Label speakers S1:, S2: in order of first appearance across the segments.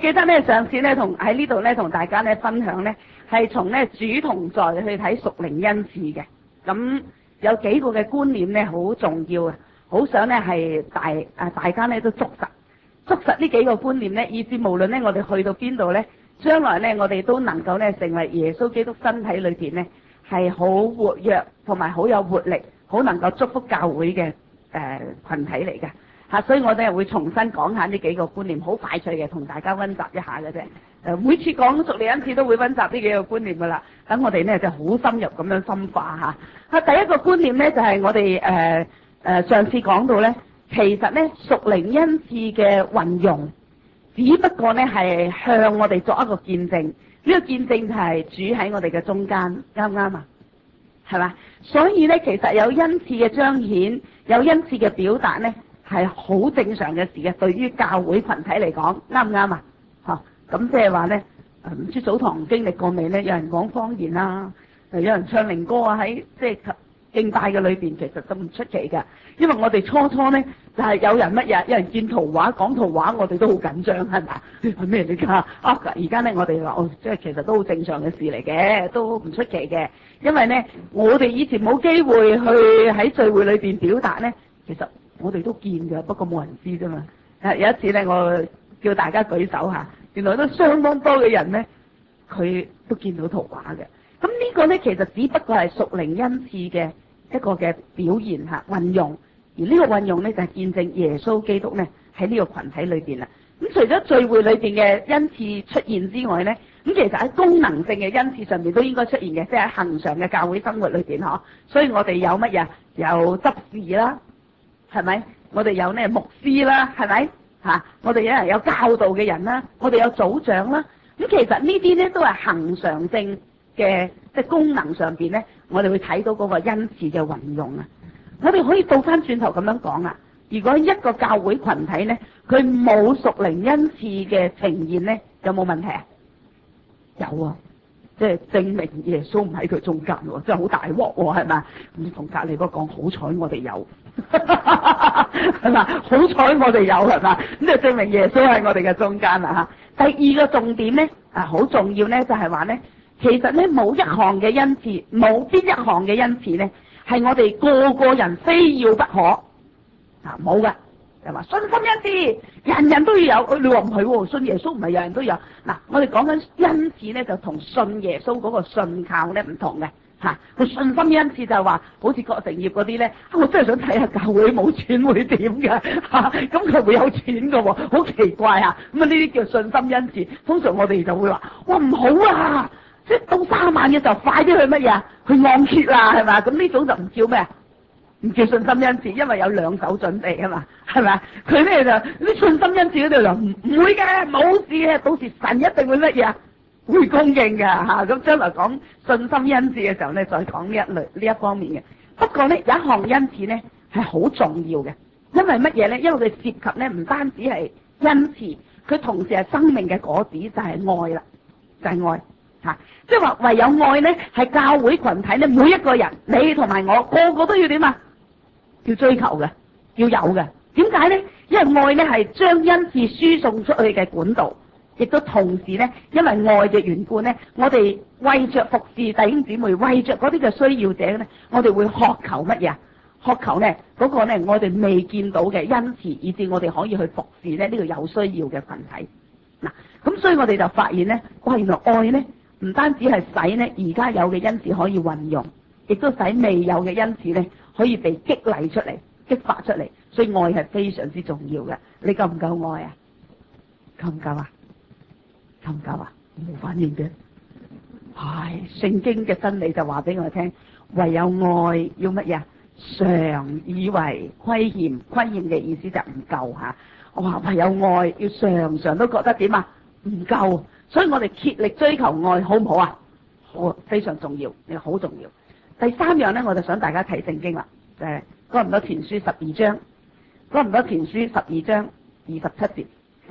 S1: 記得咧上次咧喺呢度咧同大家咧分享咧係從咧主同在去睇屬靈恩賜嘅。咁有幾個嘅觀念咧好重要啊，好想咧係大家咧都捉實呢幾個觀念咧，以至無論咧我哋去到邊度咧，將來咧我哋都能夠咧成為耶穌基督身體裏邊咧係好活躍同埋好有活力，好能夠祝福教會嘅群體嚟嘅。所以我哋會重新講下呢幾個觀念，好快脆嘅，同大家溫習一下嘅啫。每次講屬靈恩賜都會溫習呢幾個觀念噶啦，等我哋呢就好深入咁樣深化吓。第一個觀念呢，就係我哋上次講到呢，其實呢屬靈恩賜嘅運用，只不過呢係向我哋作一個見證，呢個見證就係主喺我哋嘅中間，啱唔啱啊？係嘛？所以呢，其實有恩賜嘅彰顯，有恩賜嘅表達呢，係好正常嘅事嘅，對於教會群體嚟講，啱唔啱啊？咁即係話咧，唔知早堂經歷過未咧？有人講方言啊，有人唱靈歌啊，喺即係敬拜嘅裏邊，其實都唔出奇嘅。因為我哋初咧就係有人乜嘢，有人見圖畫講圖畫，我哋都好緊張，係咪？係咩嚟㗎？而家咧我哋話即係其實都好正常嘅事嚟嘅，都唔出奇嘅。因為咧，我哋以前冇機會去喺聚會裏邊表達咧，其實我哋都見㗎，不過冇人知啫嘛。有一次咧，我叫大家舉手下，原來都相當多嘅人咧，佢都見到圖畫嘅。咁呢個咧其實只不過係屬靈恩賜嘅一個嘅表現下運用，而呢個運用咧就係見證耶穌基督咧喺呢個群體裏邊啦。咁除咗聚會裏邊嘅恩賜出現之外咧，咁其實喺功能性嘅恩賜上面都應該出現嘅，即係喺恆常嘅教會生活裏邊嗬。所以我哋有乜嘢？有執事啦。係咪？我哋有呢牧師啦，係咪？我哋有人有教導嘅人啦，我哋有組長啦。咁其實呢啲咧都係恆常性嘅，即係功能上邊咧，我哋會睇到嗰個恩賜嘅運用啊。我哋可以倒翻轉頭咁樣講啦。如果一個教會群體咧，佢冇屬靈恩賜嘅呈現咧，有冇問題啊？有啊。即係證明耶穌唔喺佢中間喎，真係好大鑊喎，係咪？咁同隔離嗰講，好彩我哋有，係嘛？好彩我哋有，係嘛？咁就證明耶穌喺我哋嘅中間啦嚇。第二個重點咧，好重要咧，就係話咧，其實咧冇一項嘅恩賜，冇邊一項嘅恩賜咧，係我哋個個人非要不可冇㗎。係話信心恩賜，人人都要有。你話唔係喎，信耶穌唔係人人都有。嗱，我哋講緊恩賜咧，就同信耶穌嗰個信靠咧唔同嘅嚇。佢信心恩賜就係話，好似郭成業嗰啲咧，我真係想睇下教會冇錢會點嘅嚇。咁佢會有錢㗎喎，好奇怪啊！咁啊呢啲叫信心恩賜。通常我哋就會話：哇唔好啊！即係到3萬嘅時候，快啲去乜嘢？去按揭啦，係咪？咁呢種就唔叫咩？唔叫信心恩賜，因為有兩手準備啊嘛，係咪？佢咧就啲信心恩賜嗰度就唔會嘅，冇事嘅，到時神一定會乜嘢？會供應嘅嚇。咁將來講信心恩賜嘅時候咧，再講呢一方面嘅。不過咧有一項恩賜咧係好重要嘅，因為乜嘢咧？因為佢涉及咧唔單止係恩賜，佢同時係生命嘅果子，就係愛啦，就係愛嚇。即係話唯有愛咧係教會群體咧每一個人，你同埋我個個都要點啊？要追求嘅，要有嘅。點解呢？因為愛呢係將恩賜輸送出去嘅管道，亦都同時呢，因為愛嘅緣故呢，我哋為着服侍弟兄姊妹，為着嗰啲嘅需要者呢，我哋會渴求乜嘢？渴求呢嗰個呢，我哋未見到嘅恩賜，以至我哋可以去服侍呢個有需要嘅群體。嗱，咁所以我哋就發現呢，哇，原來愛呢唔單止係使呢而家有嘅恩賜可以運用，亦都使未有嘅恩賜呢可以被激勵出嚟、激發出嚟，所以愛係非常之重要嘅。你夠唔夠愛啊？夠唔夠啊？夠唔夠啊？冇反應嘅。係聖經嘅真理就話俾我聽，唯有愛要乜嘢？常以為虧欠，虧欠嘅意思就唔夠嚇。我話唯有愛要常常都覺得點啊？唔夠，所以我哋竭力追求愛，好唔好啊？好，非常重要，你好重要。第三樣咧，我就想大家睇聖經啦，就係哥林多前書12章，哥林多前書12章27節，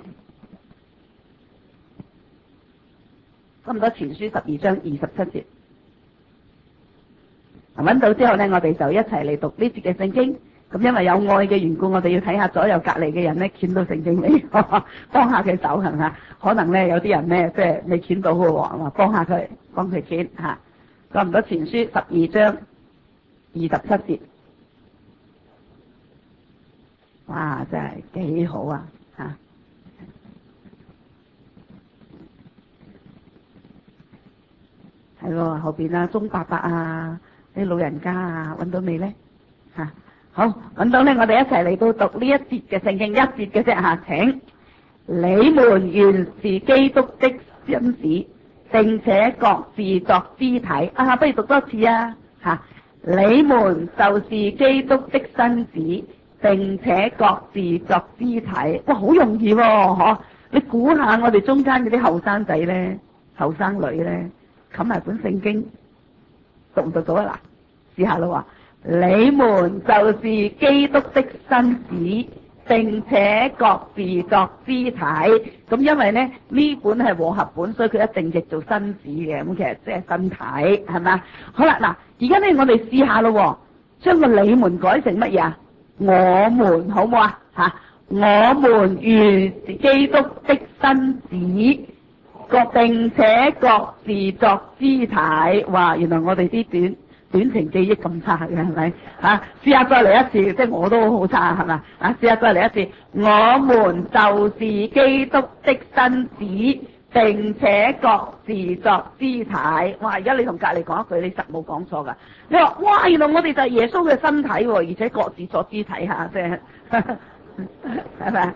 S1: 哥林多前書12章27節。揾到之後咧，我哋就一齊嚟讀呢節嘅聖經。 咁因為有愛嘅緣故，我哋要睇下左右隔離嘅人咧，見到聖經未？幫下佢手係咪？可能咧有啲人咧即係未見到嘅喎，幫下佢，幫佢見嚇。哥林多前書12章27節，哇！真係幾好啊嚇！係喎，後邊啊，鐘伯伯啊，啲老人家啊，揾到未咧嚇？好，揾到咧，我哋一齊嚟到讀呢一節嘅聖經，一節嘅啫嚇。請你們原是基督的身子，並且各自作肢體。不如讀多次啊嚇！你們就是基督的身子，並且各自作肢體。哇，好容易喎，嗬！你估下我哋中間嗰啲後生仔咧、後生女咧，冚埋本聖經，讀唔讀到啊？嗱，試下咯喎。你們就是基督的身子，並且各自作肢體。咁因為咧呢本係和合本，所以佢一定譯做身子嘅。咁其實即係身體，係咪啊？好啦，嗱，而家咧我哋試下咯，將個你們改成乜嘢啊？我們好唔好啊？嚇，我們原是基督的身子，並且各自作肢體。哇！原來我哋啲短程記憶咁差嘅係咪？試下再嚟一次，即係我都好差係嘛？試下再嚟一次，我們就是基督的身子，並且各自作肢體。哇！而家你同隔離講一句，你實冇講錯㗎。你話哇，原來我哋就係耶穌嘅身體喎，而且各自作肢體嚇，即係係咪？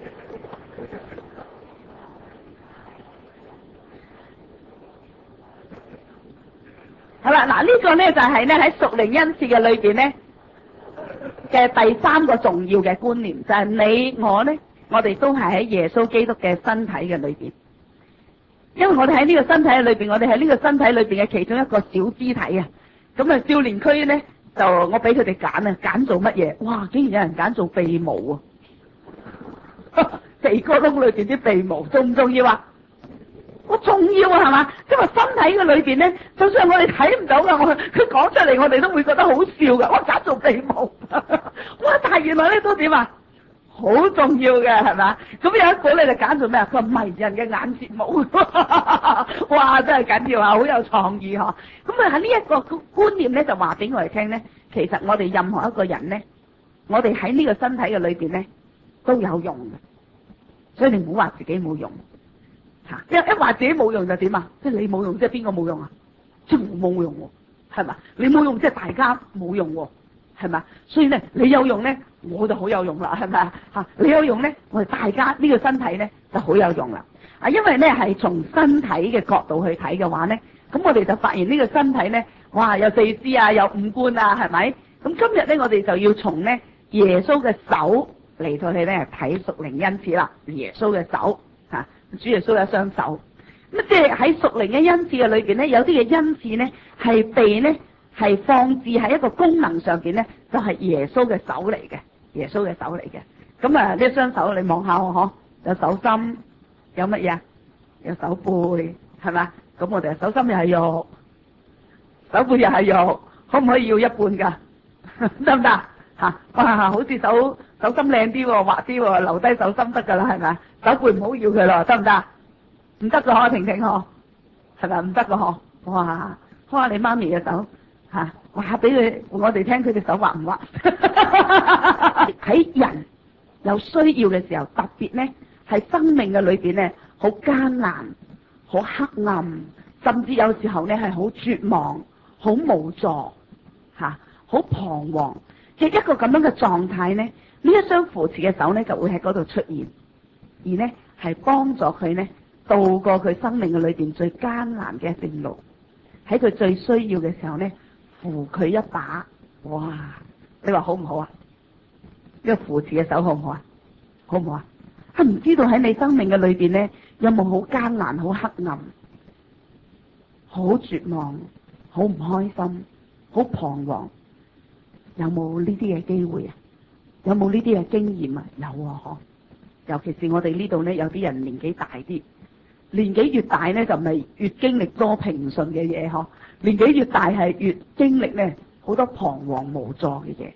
S1: 好啦，嗱，呢個咧就係咧喺屬靈恩賜嘅裏邊咧嘅第三個重要嘅觀念，就係你我咧，我哋都係喺耶穌基督嘅身體嘅裏邊。因為我哋喺呢個身體嘅裏邊，我哋喺呢個身體裏邊嘅其中一個小肢體啊。咁啊，少年區咧就我俾佢哋揀啊，揀做乜嘢？哇！竟然有人揀做鼻毛啊！鼻哥窿裏邊啲鼻毛重唔重要啊？好重要啊，係嘛？因為身體嘅裏邊咧，就算我哋睇唔到噶，佢講出嚟，我哋都會覺得好笑噶。哇！揀做鼻毛，哇！但係原來咧都點啊？好重要嘅係嘛？咁有一個你就揀做咩啊？佢話迷人嘅眼睫毛，哇！真係緊要啊，好有創意嗬。咁啊喺呢一個觀念咧，就話俾我哋聽咧，其實我哋任何一個人咧，我哋喺呢個身體嘅裏邊咧都有用嘅，所以你唔好話自己冇用。一話自己冇用就點啊？即係你冇用，即係邊個冇用啊？即係我冇用喎，係嘛？你冇用，即係大家冇用喎，係嘛？所以咧，你有用咧，我就好有用啦，係咪啊？你有用咧，我哋大家呢個身體咧就好有用啦。因為咧係從身體嘅角度去睇嘅話咧，咁我哋就發現呢個身體咧，哇，有四肢啊，有五官啊，係咪？咁今日咧，我哋就要從咧耶穌嘅手嚟到去咧睇屬靈恩賜啦。耶穌嘅手。主耶穌有雙手，咁即係喺屬靈嘅恩賜嘅裏邊咧，有啲嘅恩賜咧係被咧係放置喺一個功能上邊咧，就係耶穌嘅手嚟嘅，耶穌嘅手嚟嘅。咁啊，呢雙手你望下我嗬，有手心，有乜嘢？有手背，係嘛？咁我哋手心又係肉，手背又係肉，可唔可以要一半噶？得唔得？哇，好似手心靚啲喎，滑啲喎，留低手心得噶啦，係咪？手背唔好要佢咯，得唔得？唔得噶，婷婷嗬，係咪唔得噶嗬？哇，開下你媽咪嘅手吓，話俾佢我哋聽，佢隻手滑唔滑？喺人有需要嘅時候，特別咧係生命嘅裏邊咧，好艱難、好黑暗，甚至有時候咧係好絕望、好無助吓、好彷徨嘅一個咁樣嘅狀態咧，呢一雙扶持嘅手咧就會喺嗰度出現。而呢係幫助佢呢渡過佢生命嘅裏邊最艱難嘅一段路，喺佢最需要嘅時候呢扶佢一把。哇！你話好唔好啊？呢個扶持嘅手好唔好啊？好唔好啊？唔知道喺你生命嘅裏邊呢有冇好艱難、好黑暗、好絕望、好唔開心、好彷徨？有冇呢啲嘅機會啊？有冇呢啲嘅經驗啊？有啊，嗬！尤其是我哋呢度呢，有啲人年紀大啲，年紀越大呢，就咪越經歷多平順嘅嘢嗬。年紀越大係越經歷呢好多彷徨無助嘅嘢。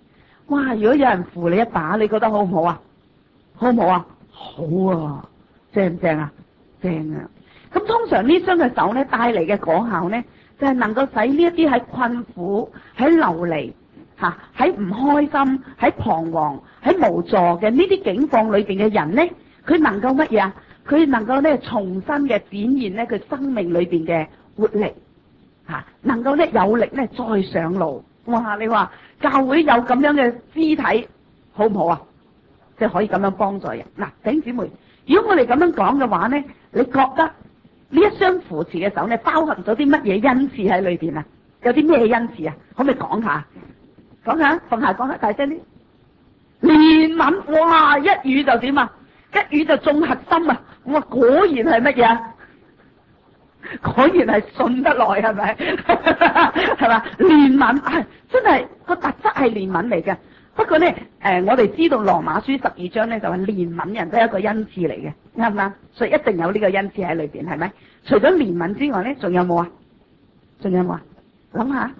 S1: 哇！如果有人扶你一把，你覺得好唔好啊？好唔好啊？好啊！正唔正啊？正啊！咁通常呢雙嘅手咧帶嚟嘅果效咧，就係能夠使呢一啲喺困苦、喺流離、喺唔開心、喺彷徨、喺無助嘅呢啲境況裏邊嘅人咧，佢能夠乜嘢啊？佢能夠咧重新嘅展現咧佢生命裏邊嘅活力，能夠咧有力咧再上路。哇！你話教會有咁樣嘅肢體好唔好啊？即係可以咁樣幫助人。嗱，弟兄姊妹，如果我哋咁樣講嘅話咧，你覺得呢一雙扶持嘅手咧包含咗啲乜嘢恩賜喺裏邊啊？有啲咩恩賜啊？可唔可以講下？講下，放下講下，大聲啲。憐憫，哇！一語就點啊？一語就中核心啊！我果然係乜嘢啊？果然係信得耐，係咪？係嘛？憐憫，真係個特質係憐憫嚟嘅。不過咧，我哋知道羅馬書12章咧就話憐憫人都係一個恩賜嚟嘅，啱唔啱？所以一定有呢個恩賜喺裏邊，係咪？除咗憐憫之外咧，仲有冇啊？仲有冇啊？諗下，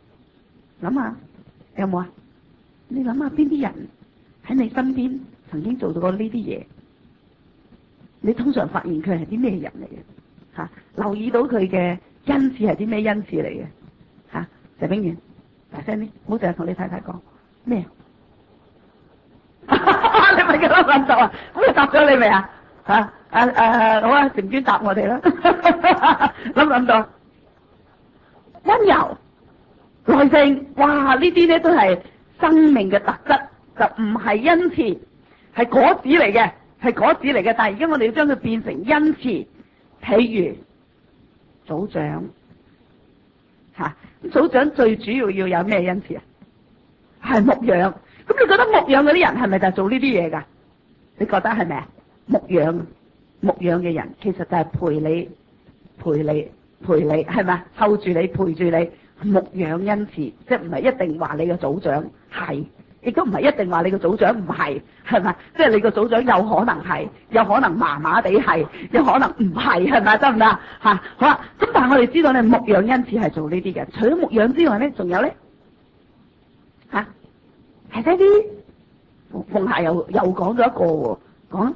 S1: 有冇啊？你諗下邊啲人喺你身邊曾經做到過呢啲嘢？你通常發現佢係啲咩人嚟嘅？留意到佢嘅恩賜係啲咩恩賜嚟嘅？謝炳源，大聲啲，唔好淨係同你太太講咩？你咪咁樣問答啊？咁佢答咗你未啊？好啊，成專答我哋啦。諗唔諗到？溫柔、耐性，哇！呢啲咧都係生命嘅特質，就唔係恩賜，係果子嚟嘅，係果子嚟嘅。但係而家我哋要將佢變成恩賜，譬如組長，組長最主要要有咩恩賜啊？係牧養。咁你覺得牧養嗰啲人係咪就係做呢啲嘢㗎？你覺得係咪啊？牧養嘅人其實就係陪你係咪啊？湊住你，陪住你，牧養恩賜，即係唔係一定話你個組長係，亦都唔係一定話你個組長唔係，係咪？即係你個組長有可能係，有可能麻麻地係，有可能唔係，係咪？得唔得？好啦，咁但係我哋知道咧，牧養恩賜係做呢啲嘅。除咗牧養之外咧，仲有咧係睇啲鳳霞又講咗一個喎，講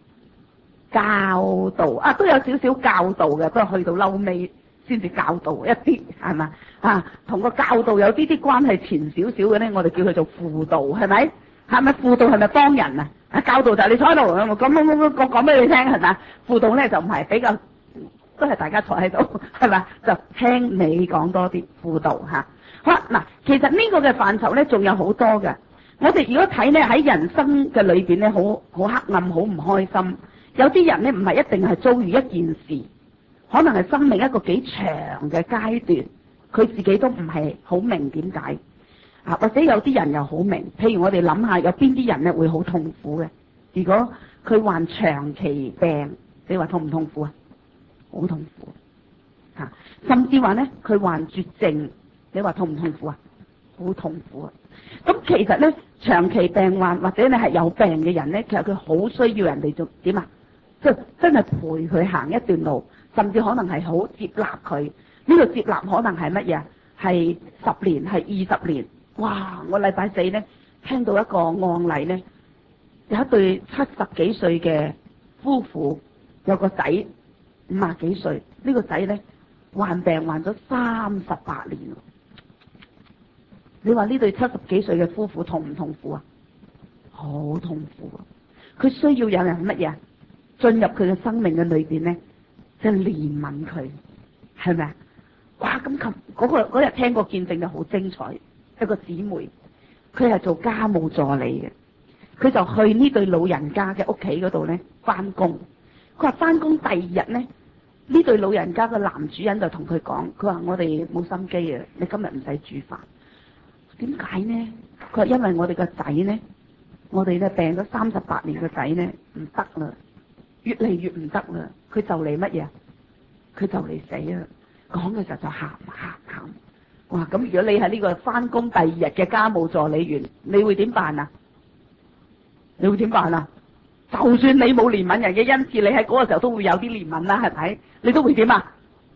S1: 教導啊，都有少少教導嘅，不過去到嬲尾先至教導一啲，係嘛？同個教導有啲關係前少少嘅咧，我哋叫佢做輔導，係咪？係咪輔導係咪幫人啊？教導就係你坐喺度咁講俾你聽，係咪？輔導咧就唔係，比較都係大家坐喺度，係咪？就聽你講多啲輔導嚇。好啦，嗱，其實呢個嘅範疇咧仲有好多嘅。我哋如果睇咧喺人生嘅裏邊咧，好黑暗，好唔開心。有啲人咧唔係一定係遭遇一件事，可能係生命一個幾長嘅階段，佢自己都唔係好明點解或者有啲人又好明。譬如我哋諗下，有邊啲人咧會好痛苦嘅？如果佢患長期病，你話痛唔痛苦啊？好痛苦甚至話咧佢患絕症，你話痛唔痛苦啊？好痛苦啊！咁其實咧，長期病患或者你係有病嘅人咧，其實佢好需要人哋做點啊？即係真係陪佢行一段路，甚至可能係好接納佢。呢個接納可能係乜嘢？係10年，係20年。哇！我禮拜四咧聽到一個案例咧，有一對70幾歲嘅夫婦，有個仔50幾歲，呢個仔咧患病患咗38年。你話呢對70幾歲嘅夫婦痛唔痛苦啊？好痛苦啊！佢需要有人乜嘢進入佢嘅生命嘅裏邊咧，即係憐憫佢，係咪啊？哇！咁嗰日聽個見證就好精彩，一個姊妹，佢係做家務助理嘅，佢就去呢對老人家嘅屋企嗰度咧翻工。佢話翻工第2日咧，呢對老人家嘅男主人就同佢講，佢話我哋冇心機啊，你今日唔使煮飯。點解呢？佢話因為我哋個仔呢，我哋咧病咗38年個仔呢唔得啦，越嚟越唔得啦。佢就嚟乜嘢？佢就嚟死啦！講嘅時候就喊。哇！咁如果你係呢個翻工第2日嘅家務助理員，你會點辦啊？你會點辦啊？就算你冇憐憫人嘅恩賜，你喺嗰個時候都會有啲憐憫啦，係咪？你都會點啊？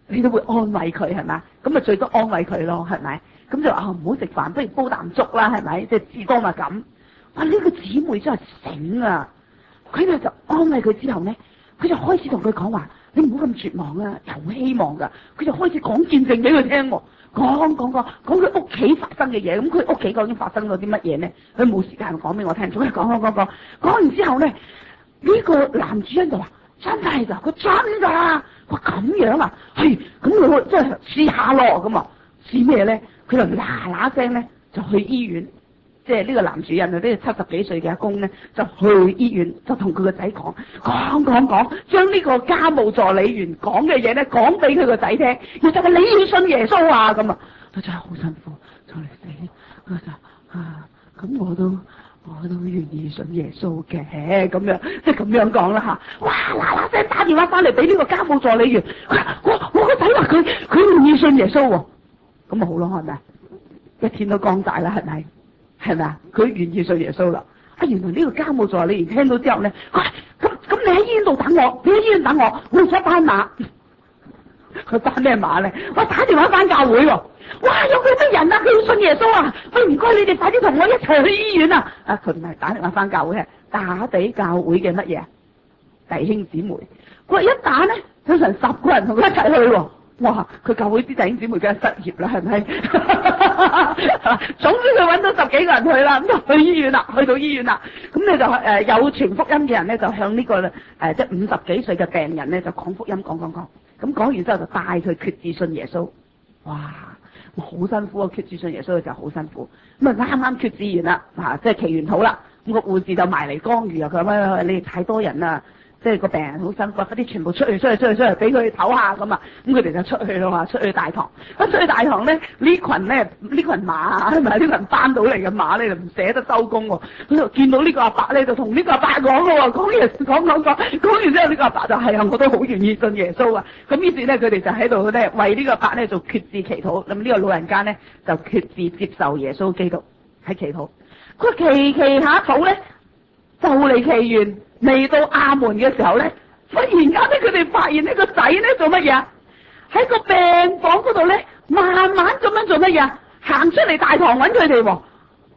S1: 你都會安慰佢係咪？咁啊最多安慰佢咯，係咪？咁就話唔好食飯，不如煲啖粥啦，係咪？即係至多咪咁。哇！呢個姊妹真係醒啊！佢咧就安慰佢之後咧，佢就開始同佢講話：你唔好咁絕望啊，有希望㗎。佢就開始講見證俾佢聽喎，講佢屋企發生嘅嘢。咁佢屋企究竟發生咗啲乜嘢咧？佢冇時間講俾我聽，總係講完之後咧，呢個男主人就話：真係㗎，佢真㗎。哇咁樣啊，係咁我即係試下咯咁啊，試咩咧？佢就嗱聲咧就去醫院。即係呢個男主人啊，呢個70幾歲嘅阿公咧，就去醫院，就同佢個仔講，將呢個家務助理員講嘅嘢咧，講俾佢個仔聽。其實係你要信耶穌啊，咁啊，佢真係好辛苦，就嚟死。佢就咁我都願意信耶穌嘅，咁樣即係咁樣講啦吓。哇嗱聲打電話翻嚟俾呢個家務助理員，我個仔話佢願意信耶穌喎，咁咪好咯，係咪？一天都光大啦，係咪？係咪啊？佢願意信耶穌啦！原來呢個家務助理員聽到之後咧，咁你喺醫院度等我，你喺醫院等我，我哋想班馬。佢班咩馬咧？我打電話翻教會喎。哇！有幾多人啊？佢要信耶穌啊！喂，唔該你哋快啲同我一齊去醫院啊！佢唔係打電話翻教會，係打俾教會嘅乜嘢弟兄姊妹。佢一打咧，有成10個人同佢一齊去喎。哇！佢教會啲弟兄姊妹梗係失業啦，係咪？總之佢揾到10幾個人去啦，咁就去醫院啦，去到醫院啦。咁你就有傳福音嘅人咧，就向呢個即係50幾歲嘅病人咧，就講福音，講。咁講完之後就帶佢決志信耶穌。哇！好辛苦啊！決志信耶穌嘅時候好辛苦。咁啊啱決志完啦，即係祈完禱啦。咁個護士就埋嚟干預啊！佢話你哋太多人啦。即係個病人好辛苦，嗰啲全部出去，俾佢唞下咁啊！咁佢哋就出去咯嘛，出去大堂。出去大堂咧，呢群馬係咪？呢群班到嚟嘅馬咧就唔捨得收工喎。佢就見到呢個阿伯咧，就同呢個阿伯講咯喎，講完之後呢個阿伯就係我都好願意信耶穌啊！咁於是咧，佢哋就喺度咧為呢個阿伯咧做決志祈禱。咁呢個老人家咧就決志接受耶穌基督喺祈禱。佢祈下禱咧，就嚟祈完。未到阿門嘅時候咧，忽然間咧，佢哋發現呢個仔咧做乜嘢？喺個病房嗰度咧，慢慢咁樣做乜嘢？行出嚟大堂揾佢哋喎，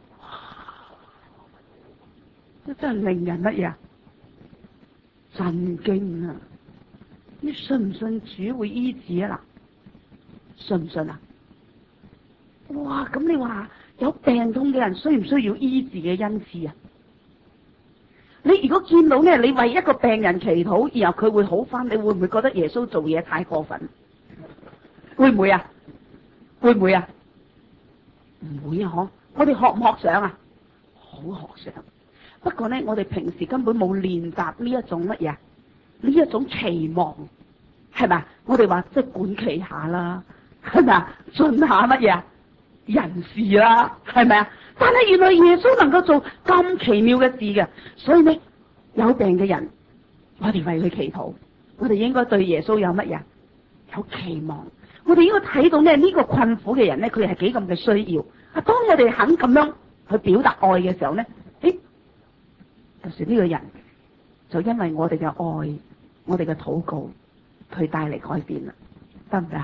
S1: 真係令人乜嘢？震驚啊！你信唔信主會醫治啊？嗱，信唔信啊？哇！咁你話有病痛嘅人需唔需要醫治嘅恩賜啊？你如果見到咧，你為一個病人祈禱，然後佢會好返，你會唔會覺得耶穌做嘢太過分？會唔會啊？會唔會啊？唔會啊！嗬，我哋學唔學上啊？好學上。不過咧，我哋平時根本冇練習呢一種乜嘢？呢一種期望係咪？我哋話即係管企下啦，係咪啊？信下乜嘢人事啦，係咪啊？但係原來耶穌能夠做咁奇妙嘅事嘅，所以呢，有病嘅人，我哋為佢祈禱，我哋應該對耶穌有乜嘢？有期望。我哋應該睇到呢個困苦嘅人呢，佢係幾咁嘅需要。啊，當我哋肯咁樣去表達愛嘅時候呢，就算呢個人就因為我哋嘅愛，我哋嘅禱告，佢帶嚟改變啦，得唔得啊？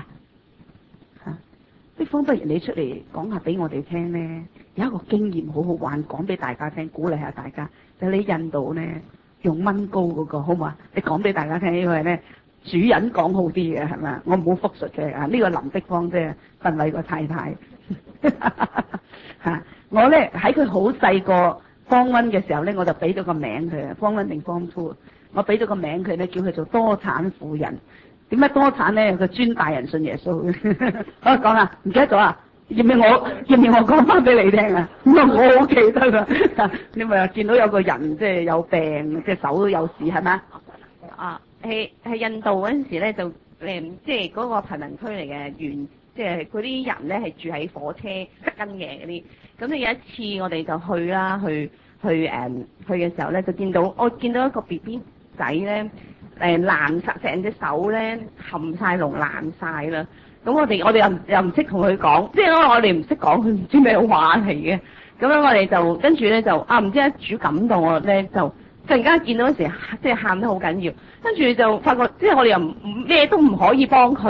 S1: 方不如你出嚟講下俾我哋聽呢，有一個經驗好好玩，講俾大家聽，鼓勵下大家。就你印度呢，用蚊膏嗰個好唔好啊？你講俾大家聽，因為呢主人講好啲嘅係咪？我唔好複述嘅啊。呢個林碧芳即係訓偉個太太吓。我呢喺佢好細個方溫嘅時候呢，我就俾咗個名佢，方溫定方 two，我俾咗個名佢呢，叫佢做多產婦人。點解多產咧？佢專帶人信耶穌。好講下，唔記得咗啊？要唔要我講翻俾你聽啊？我好記得啊！你咪話見到有個人即係有病，隻手都有事係咪？
S2: 啊，喺印度嗰陣時咧，就即係嗰個貧民區嚟嘅，即係嗰啲人咧係住喺火車跟嘅嗰啲。咁咧有一次我哋就去啦，去嘅時候咧，就見到一個 BB 仔咧。爛晒成隻手咧，冚晒籠爛晒啦。咁我哋又唔識同佢講，即係我哋唔識講，佢唔知咩話嚟嘅。咁樣我哋就跟住咧就唔知主感動我咧，就突然間見到嗰時即係喊得好緊要。跟住就發覺，即係我哋又咩都唔可以幫佢啊。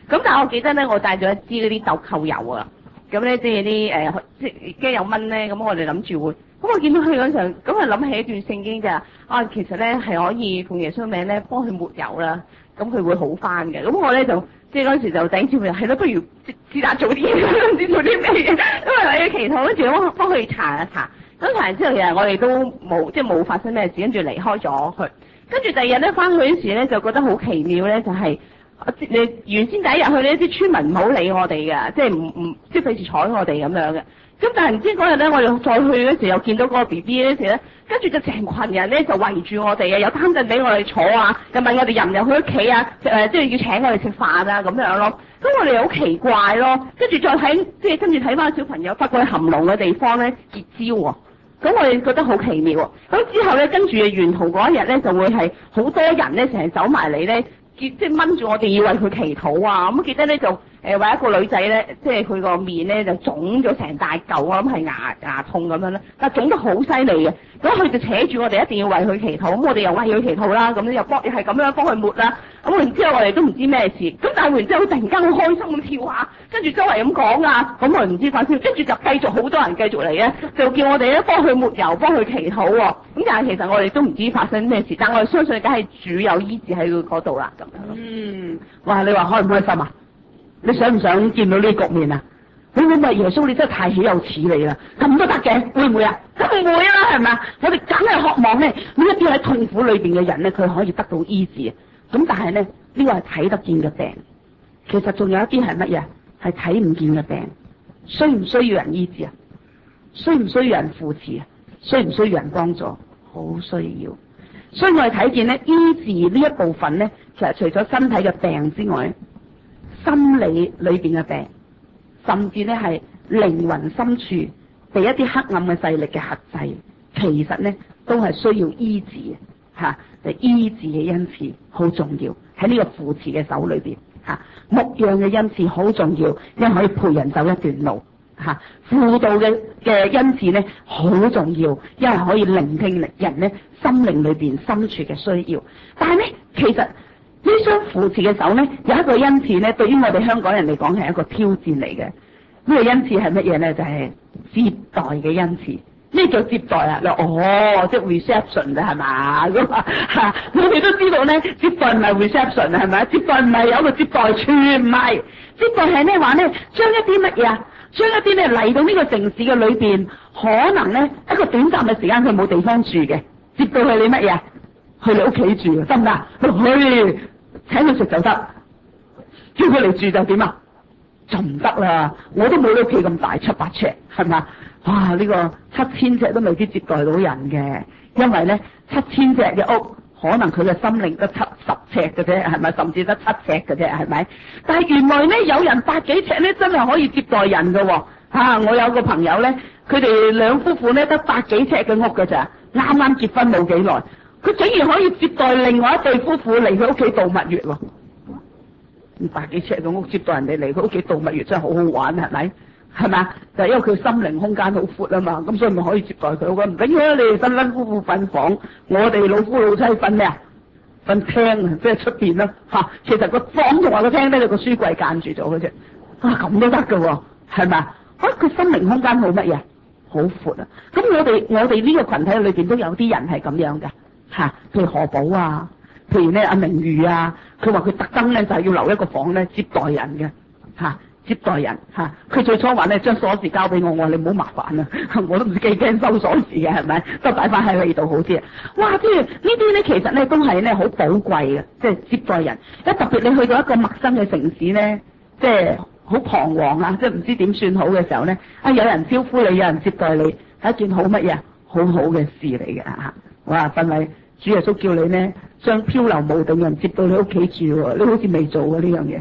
S2: 咁但係我記得咧，我帶咗一支嗰啲豆蔻油啊，咁咧即係啲即係驚有蚊咧，咁我哋諗住會，咁我見到佢嗰陣，咁啊諗起一段聖經就係其實咧係可以奉耶穌名咧幫佢抹油啦，咁佢會好翻嘅。咁我咧就即係嗰陣時就頂住佢，係咯，不如試下做啲嘢，唔知做啲咩嘢，因為我要祈禱，跟住幫佢搽一搽。咁搽完之後，其實我哋都冇發生咩事，跟住離開咗佢。跟住第二日咧翻去嗰時咧，就覺得好奇妙咧，就係你原先第一日去呢啲村民唔好理我哋嘅，即係唔即係費事睬我哋咁樣嘅。咁但係唔知嗰日咧，我又再去嗰時又見到嗰個 BB 嗰時咧，跟住就成群人咧就圍住我哋嘅，有擔凳俾我哋坐啊，又問我哋入唔入去屋企啊，即係要請我哋食飯啊咁樣咯。咁我哋好奇怪咯，跟住再睇即係跟住睇翻小朋友，發覺喺含籠嘅地方咧結焦喎。咁我哋覺得好奇妙喎。咁之後咧，跟住沿途嗰一日咧，就會係好多人咧成日走埋嚟咧，即係掹住我哋要為佢祈禱啊。咁記得咧就為一個女仔咧，即係佢個面咧就腫咗成大嚿，我諗係牙痛咁樣啦，但係腫得好犀利嘅。咁佢就扯住我哋一定要為佢祈禱，咁我哋又為佢祈禱啦，咁又係咁樣幫佢抹啦。咁然之後我哋都唔知咩事，咁但係然之後突然間好開心咁跳下，跟住周圍咁講啊，咁我唔知發生，跟住就繼續好多人繼續嚟咧，就叫我哋咧幫佢抹油，幫佢祈禱喎。咁但係其實我哋都唔知發生咩事，但我哋相信梗係主有醫治喺佢嗰度啦，咁樣。
S1: 哇！你話開唔開心啊？你想唔想見到呢個局面啊？你會唔會耶穌你真係太豈有此理啦？咁都得嘅，會唔會啊？梗唔會啦，係咪啊？我哋梗係渴望咧，呢一啲喺痛苦裏邊嘅人咧，佢可以得到醫治。咁但係咧，呢個係睇得見嘅病，其實仲有一啲係乜嘢？係睇唔見嘅病，需唔需要人醫治啊？需唔需要人扶持啊？需唔需要人幫助？好需要。所以我哋睇見咧，醫治呢一部分咧，其實除咗身體嘅病之外，心理裏邊嘅病，甚至咧係靈魂深處被一啲黑暗嘅勢力嘅轄制，其實咧都係需要醫治嘅嚇。醫治嘅恩賜好重要，喺呢個扶持嘅手裏邊嚇。牧養嘅恩賜好重要，因為可以陪人走一段路嚇。輔導嘅恩賜咧好重要，因為可以聆聽人咧心靈裏邊深處嘅需要。但係咧，其實呢雙扶持嘅手咧有一個恩賜咧，對於我哋香港人嚟講係一個挑戰嚟嘅。呢個恩賜係乜嘢咧？就係接待嘅恩賜。咩叫接待啊？即係 reception 啫，係嘛咁啊？我哋都知道咧，接待唔係 reception 係咪？接待唔係有個接待處，唔係接待係咩話咧？將一啲乜嘢啊？將一啲咧嚟到呢個城市嘅裏邊，可能咧一個短暫嘅時間佢冇地方住嘅，接到去你乜嘢？去你屋企住得唔得？去請佢食就得，叫佢嚟住就點啊？就唔得啦！我都冇你屋企咁大700尺，係咪？哇！呢個7000尺都未必接待到人嘅，因為咧7000尺嘅屋，可能佢嘅心靈得70尺嘅啫，係咪？甚至得7尺嘅啫，係咪？但係原來咧有人100幾尺咧，真係可以接待人㗎喎。我有個朋友咧，佢哋兩夫婦咧得100幾尺嘅屋㗎咋，啱啱結婚冇幾耐，佢竟然可以接待另外一對夫婦嚟佢屋企度蜜月喎。100幾尺嘅屋接待人哋嚟佢屋企度蜜月真係好好玩，係咪？係嘛？就係因為佢心靈空間好闊啊嘛，咁所以咪可以接待佢。我話唔緊要啦，你哋新婚夫婦瞓房，我哋老夫老妻瞓咩啊？瞓廳啊，即係出邊啦嚇。其實個房同埋個廳咧，你個書櫃間住咗嘅啫。咁都得㗎喎，係咪？佢心靈空間好乜嘢？好闊啊！咁我哋呢個群體裏邊都有啲人係咁樣㗎嚇，譬如何寶啊，譬如咧阿明瑜啊，佢話佢特登咧就係要留一個房咧接待人嘅嚇。接待人嚇，佢最初話咧將鎖匙交俾我，我話你唔好麻煩啦，我都唔知幾驚收鎖匙嘅，係咪？都擺翻喺你度好啲啊！哇，即係呢啲咧，其實咧都係咧好寶貴嘅，即係接待人。特別你去到一個陌生嘅城市咧，即係好彷徨啊，即係唔知點算好嘅時候咧，有人招呼你，有人接待你，係一件好乜嘢？好好嘅事嚟嘅嚇！哇，係咪主耶穌叫你咧將漂流無定人接到你屋企住喎？你好似未做過呢樣嘢。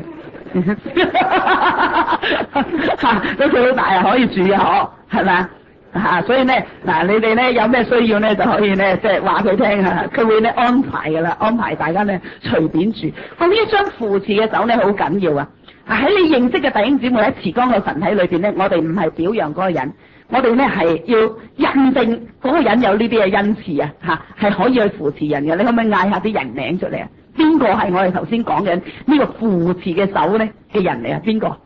S1: 都幾好大啊，可以住嘅嗬，係咪啊？所以咧嗱，你哋咧有咩需要咧就可以咧即係話佢聽啊，佢會咧安排噶啦，安排大家咧隨便住。呢一張扶持嘅手咧好緊要啊！喺你認識嘅弟兄姊妹喺慈光嘅群體裏邊咧，我哋唔係表揚嗰個人，我哋咧係要印證嗰個人有呢啲嘅恩賜啊，係可以去扶持人嘅。你可唔可以嗌下啲人名出嚟啊？ 邊個係我哋頭先講嘅呢個扶持嘅手咧嘅人嚟啊？邊個？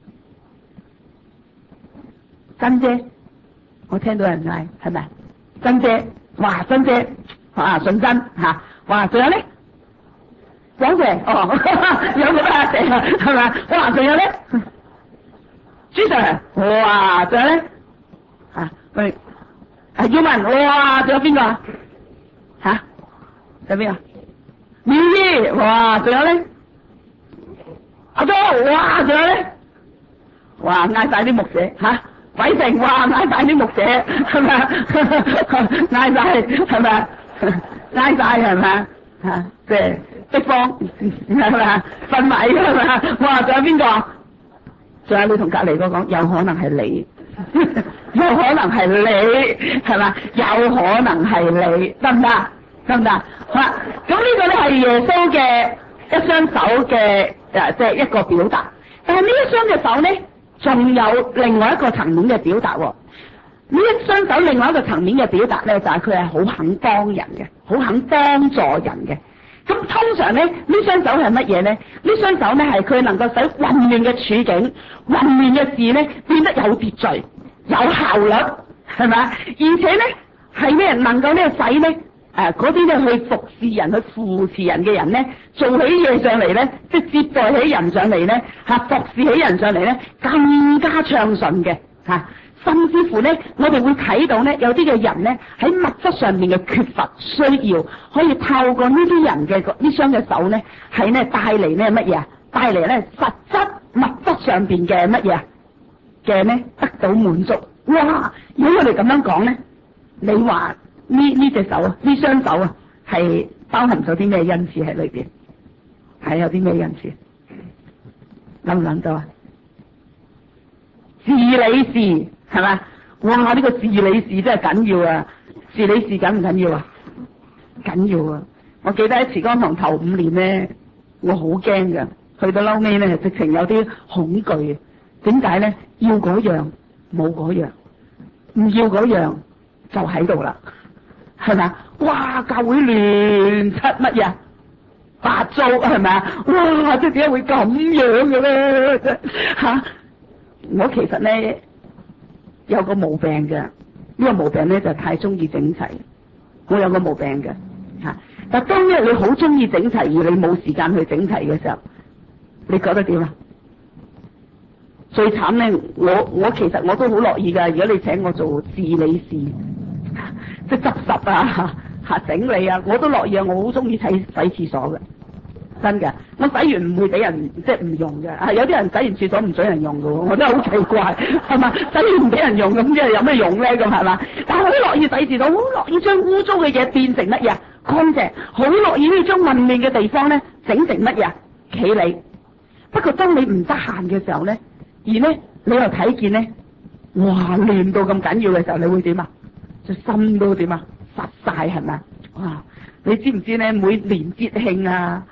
S1: 珍姐，我聽到人嗌係咪？珍姐，哇，珍姐啊，順珍吓，哇，仲有咧？廣姐，哦，有冇得阿姐係咪？哇，仲有咧？朱 Sir，哇，仲有咧？啊，喂，阿耀文，哇，仲有邊個啊？吓，仲有邊個？妙姨，哇，仲有咧？阿哥，哇，仲有咧？哇，嗌晒啲牧者吓，偉成，哇，嗌晒啲牧者係咪？嗌晒係咪？嗌晒係咪？吓，即係的方係咪？瞓米係咪？哇，仲有邊個？仲有你同隔籬嗰個講，有可能係你，有可能係你係嘛？有可能係你，得唔得？得唔得？好啦，咁呢個咧係耶穌嘅一雙手嘅即係一個表達，但係呢一雙嘅手咧，仲有另外一個層面嘅表達。呢一雙手另外一個層面嘅表達咧，就係佢係好肯幫人嘅，好肯幫助人嘅。咁通常咧，呢雙手係乜嘢咧？呢雙手咧係佢能夠使混亂嘅處境、混亂嘅事咧變得有秩序、有效率，係咪？而且咧係咩能夠咧使咧嗰啲咧去服侍人、去扶持人嘅人咧，做起嘢上嚟咧，即係接待起人上嚟咧，服侍起人上嚟咧，更加暢順嘅嚇。甚至乎咧，我哋會睇到咧，有啲嘅人咧喺物質上面嘅缺乏需要，可以透過呢啲人嘅呢雙嘅手咧，係咧帶嚟咧乜嘢啊？帶嚟咧實質物質上邊嘅乜嘢嘅咧得到滿足。哇！如果我哋咁樣講咧，你話呢隻手啊，呢雙手啊，係包含咗啲咩恩賜喺裏邊？係有啲咩恩賜？諗唔諗到啊？治理事係咪？哇！呢個治理事真係緊要啊！治理事緊唔緊要啊？緊要啊！我記得喺慈光堂頭5年咧，我好驚噶，去到嬲尾咧，直情有啲恐懼。點解咧？要嗰樣冇嗰樣，唔要嗰樣就喺度啦，係咪？哇！教會亂七乜嘢八糟係咪啊？哇！即係點解會咁樣嘅咧？吓！我其實咧有個毛病嘅，呢個毛病咧就太中意整齊。我有個毛病嘅吓，但當日你好中意整齊而你冇時間去整齊嘅時候，你覺得點啊？最慘咧，我其實我都好樂意噶。如果你請我做治理事，即係執拾啊整理啊，我都樂意啊。我好中意洗廁所嘅。真嘅，我洗完唔會俾人即係唔用嘅，有啲人洗完廁所唔准人用嘅，我真係好奇怪，係嘛？洗完唔俾人用咁，即係有咩用咧？咁係嘛？但係我好樂意洗廁所，好樂意將污糟嘅嘢變成乜嘢乾淨，好樂意呢將混亂嘅地方咧整成乜嘢企理。不過當你唔得閒嘅時候咧，而咧你又睇見咧，哇亂到咁緊要嘅時候，你會點啊？就心都點啊？實晒係咪？哇！你知唔知咧？每年節慶啊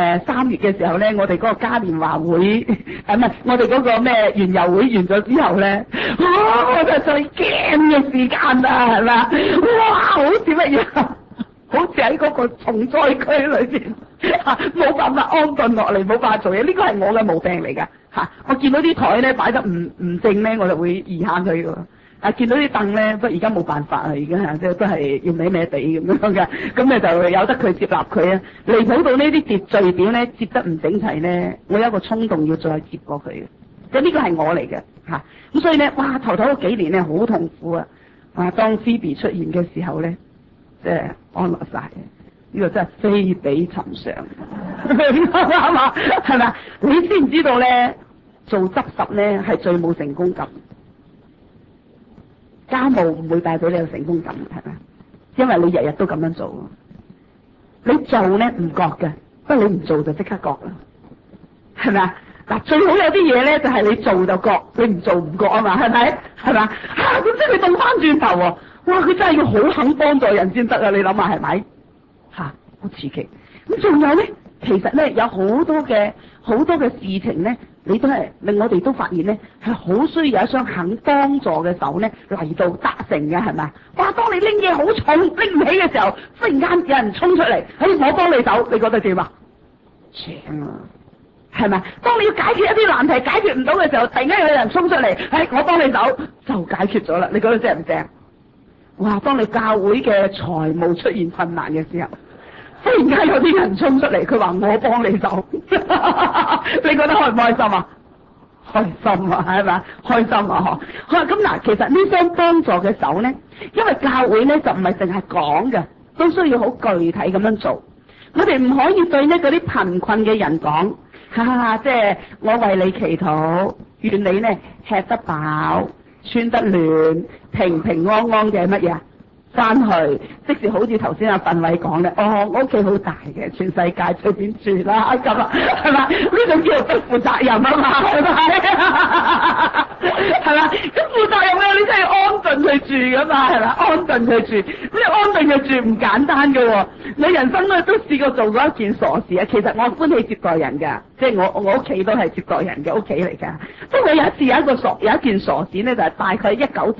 S1: 〜3月嘅時候咧，我哋嗰個嘉年華會，唔係我哋嗰個咩園遊會完咗之後咧，我就最驚嘅時間啦，係嘛？哇，好似乜嘢？好似喺嗰個重災區裏邊，冇辦法安頓落嚟，冇辦法做嘢。呢個係我嘅毛病嚟噶吓。我見到啲台咧擺得唔正咧，我就會移下佢噶。見到啲凳咧，不過而家冇辦法啊，而家即係都係要歪歪地咁樣嘅，咁你就由得佢接納佢啊。離譜到呢啲秩序表咧接得唔整齊咧，我有一個衝動要再接過佢嘅，即係呢個係我嚟嘅吓。咁所以咧，哇頭嗰幾年咧好痛苦啊！當 Phoebe 出現嘅時候咧，即係安樂晒，呢個真係非比尋常，啱嘛？係咪？你知唔知道咧？做執拾咧係最冇成功感。家務唔會帶俾你有成功感，係咪？因為你日日都咁樣做，你做咧唔覺嘅，不過你唔做就即刻覺啦，係咪啊？嗱，最好有啲嘢咧就係你做就覺，你唔做唔覺啊嘛，係咪？係嘛？咁即係佢倒翻轉頭喎，哇！佢真係要好肯幫助人先得啊！你諗下係咪？好刺激。咁仲有咧，其實咧有好多嘅事情咧。你都係令我哋都發現咧，係好需要有一雙肯幫助嘅手咧嚟到達成嘅，係咪？哇！當你拎嘢好重拎唔起嘅時候，忽然間有人衝出嚟，我幫你手，你覺得點啊？ 正啊，係咪？當你要解決一啲難題解決唔到嘅時候，突然間有人衝出嚟，我幫你手就解決咗啦。你覺得正唔正？哇！當你教會嘅財務出現困難嘅時候，忽然間有啲人衝出嚟，佢話我幫你手，你覺得開唔開心啊？開心啊，係咪？開心啊！好啦，咁嗱，其實呢雙幫助嘅手咧，因為教會咧就唔係淨係講嘅，都需要好具體咁樣做。我哋唔可以對呢嗰啲貧困嘅人講，即係我為你祈禱，願你呢吃得飽、穿得暖、平平安安嘅乜嘢翻去，即使好似頭先阿訓偉講咧，我屋企好大嘅，全世界隨便住啦咁啊，係嘛？呢種叫做不負責任啊嘛，係咪？係嘛？咁負責任嘅你真係安頓去住噶嘛，係咪？安頓去住，咁你安頓去住唔簡單嘅喎。你人生咧都試過做過一件傻事啊！其實我歡喜接待人㗎，即係我屋企都係接待人嘅屋企嚟㗎。不過有一次有一件傻事咧，就係大概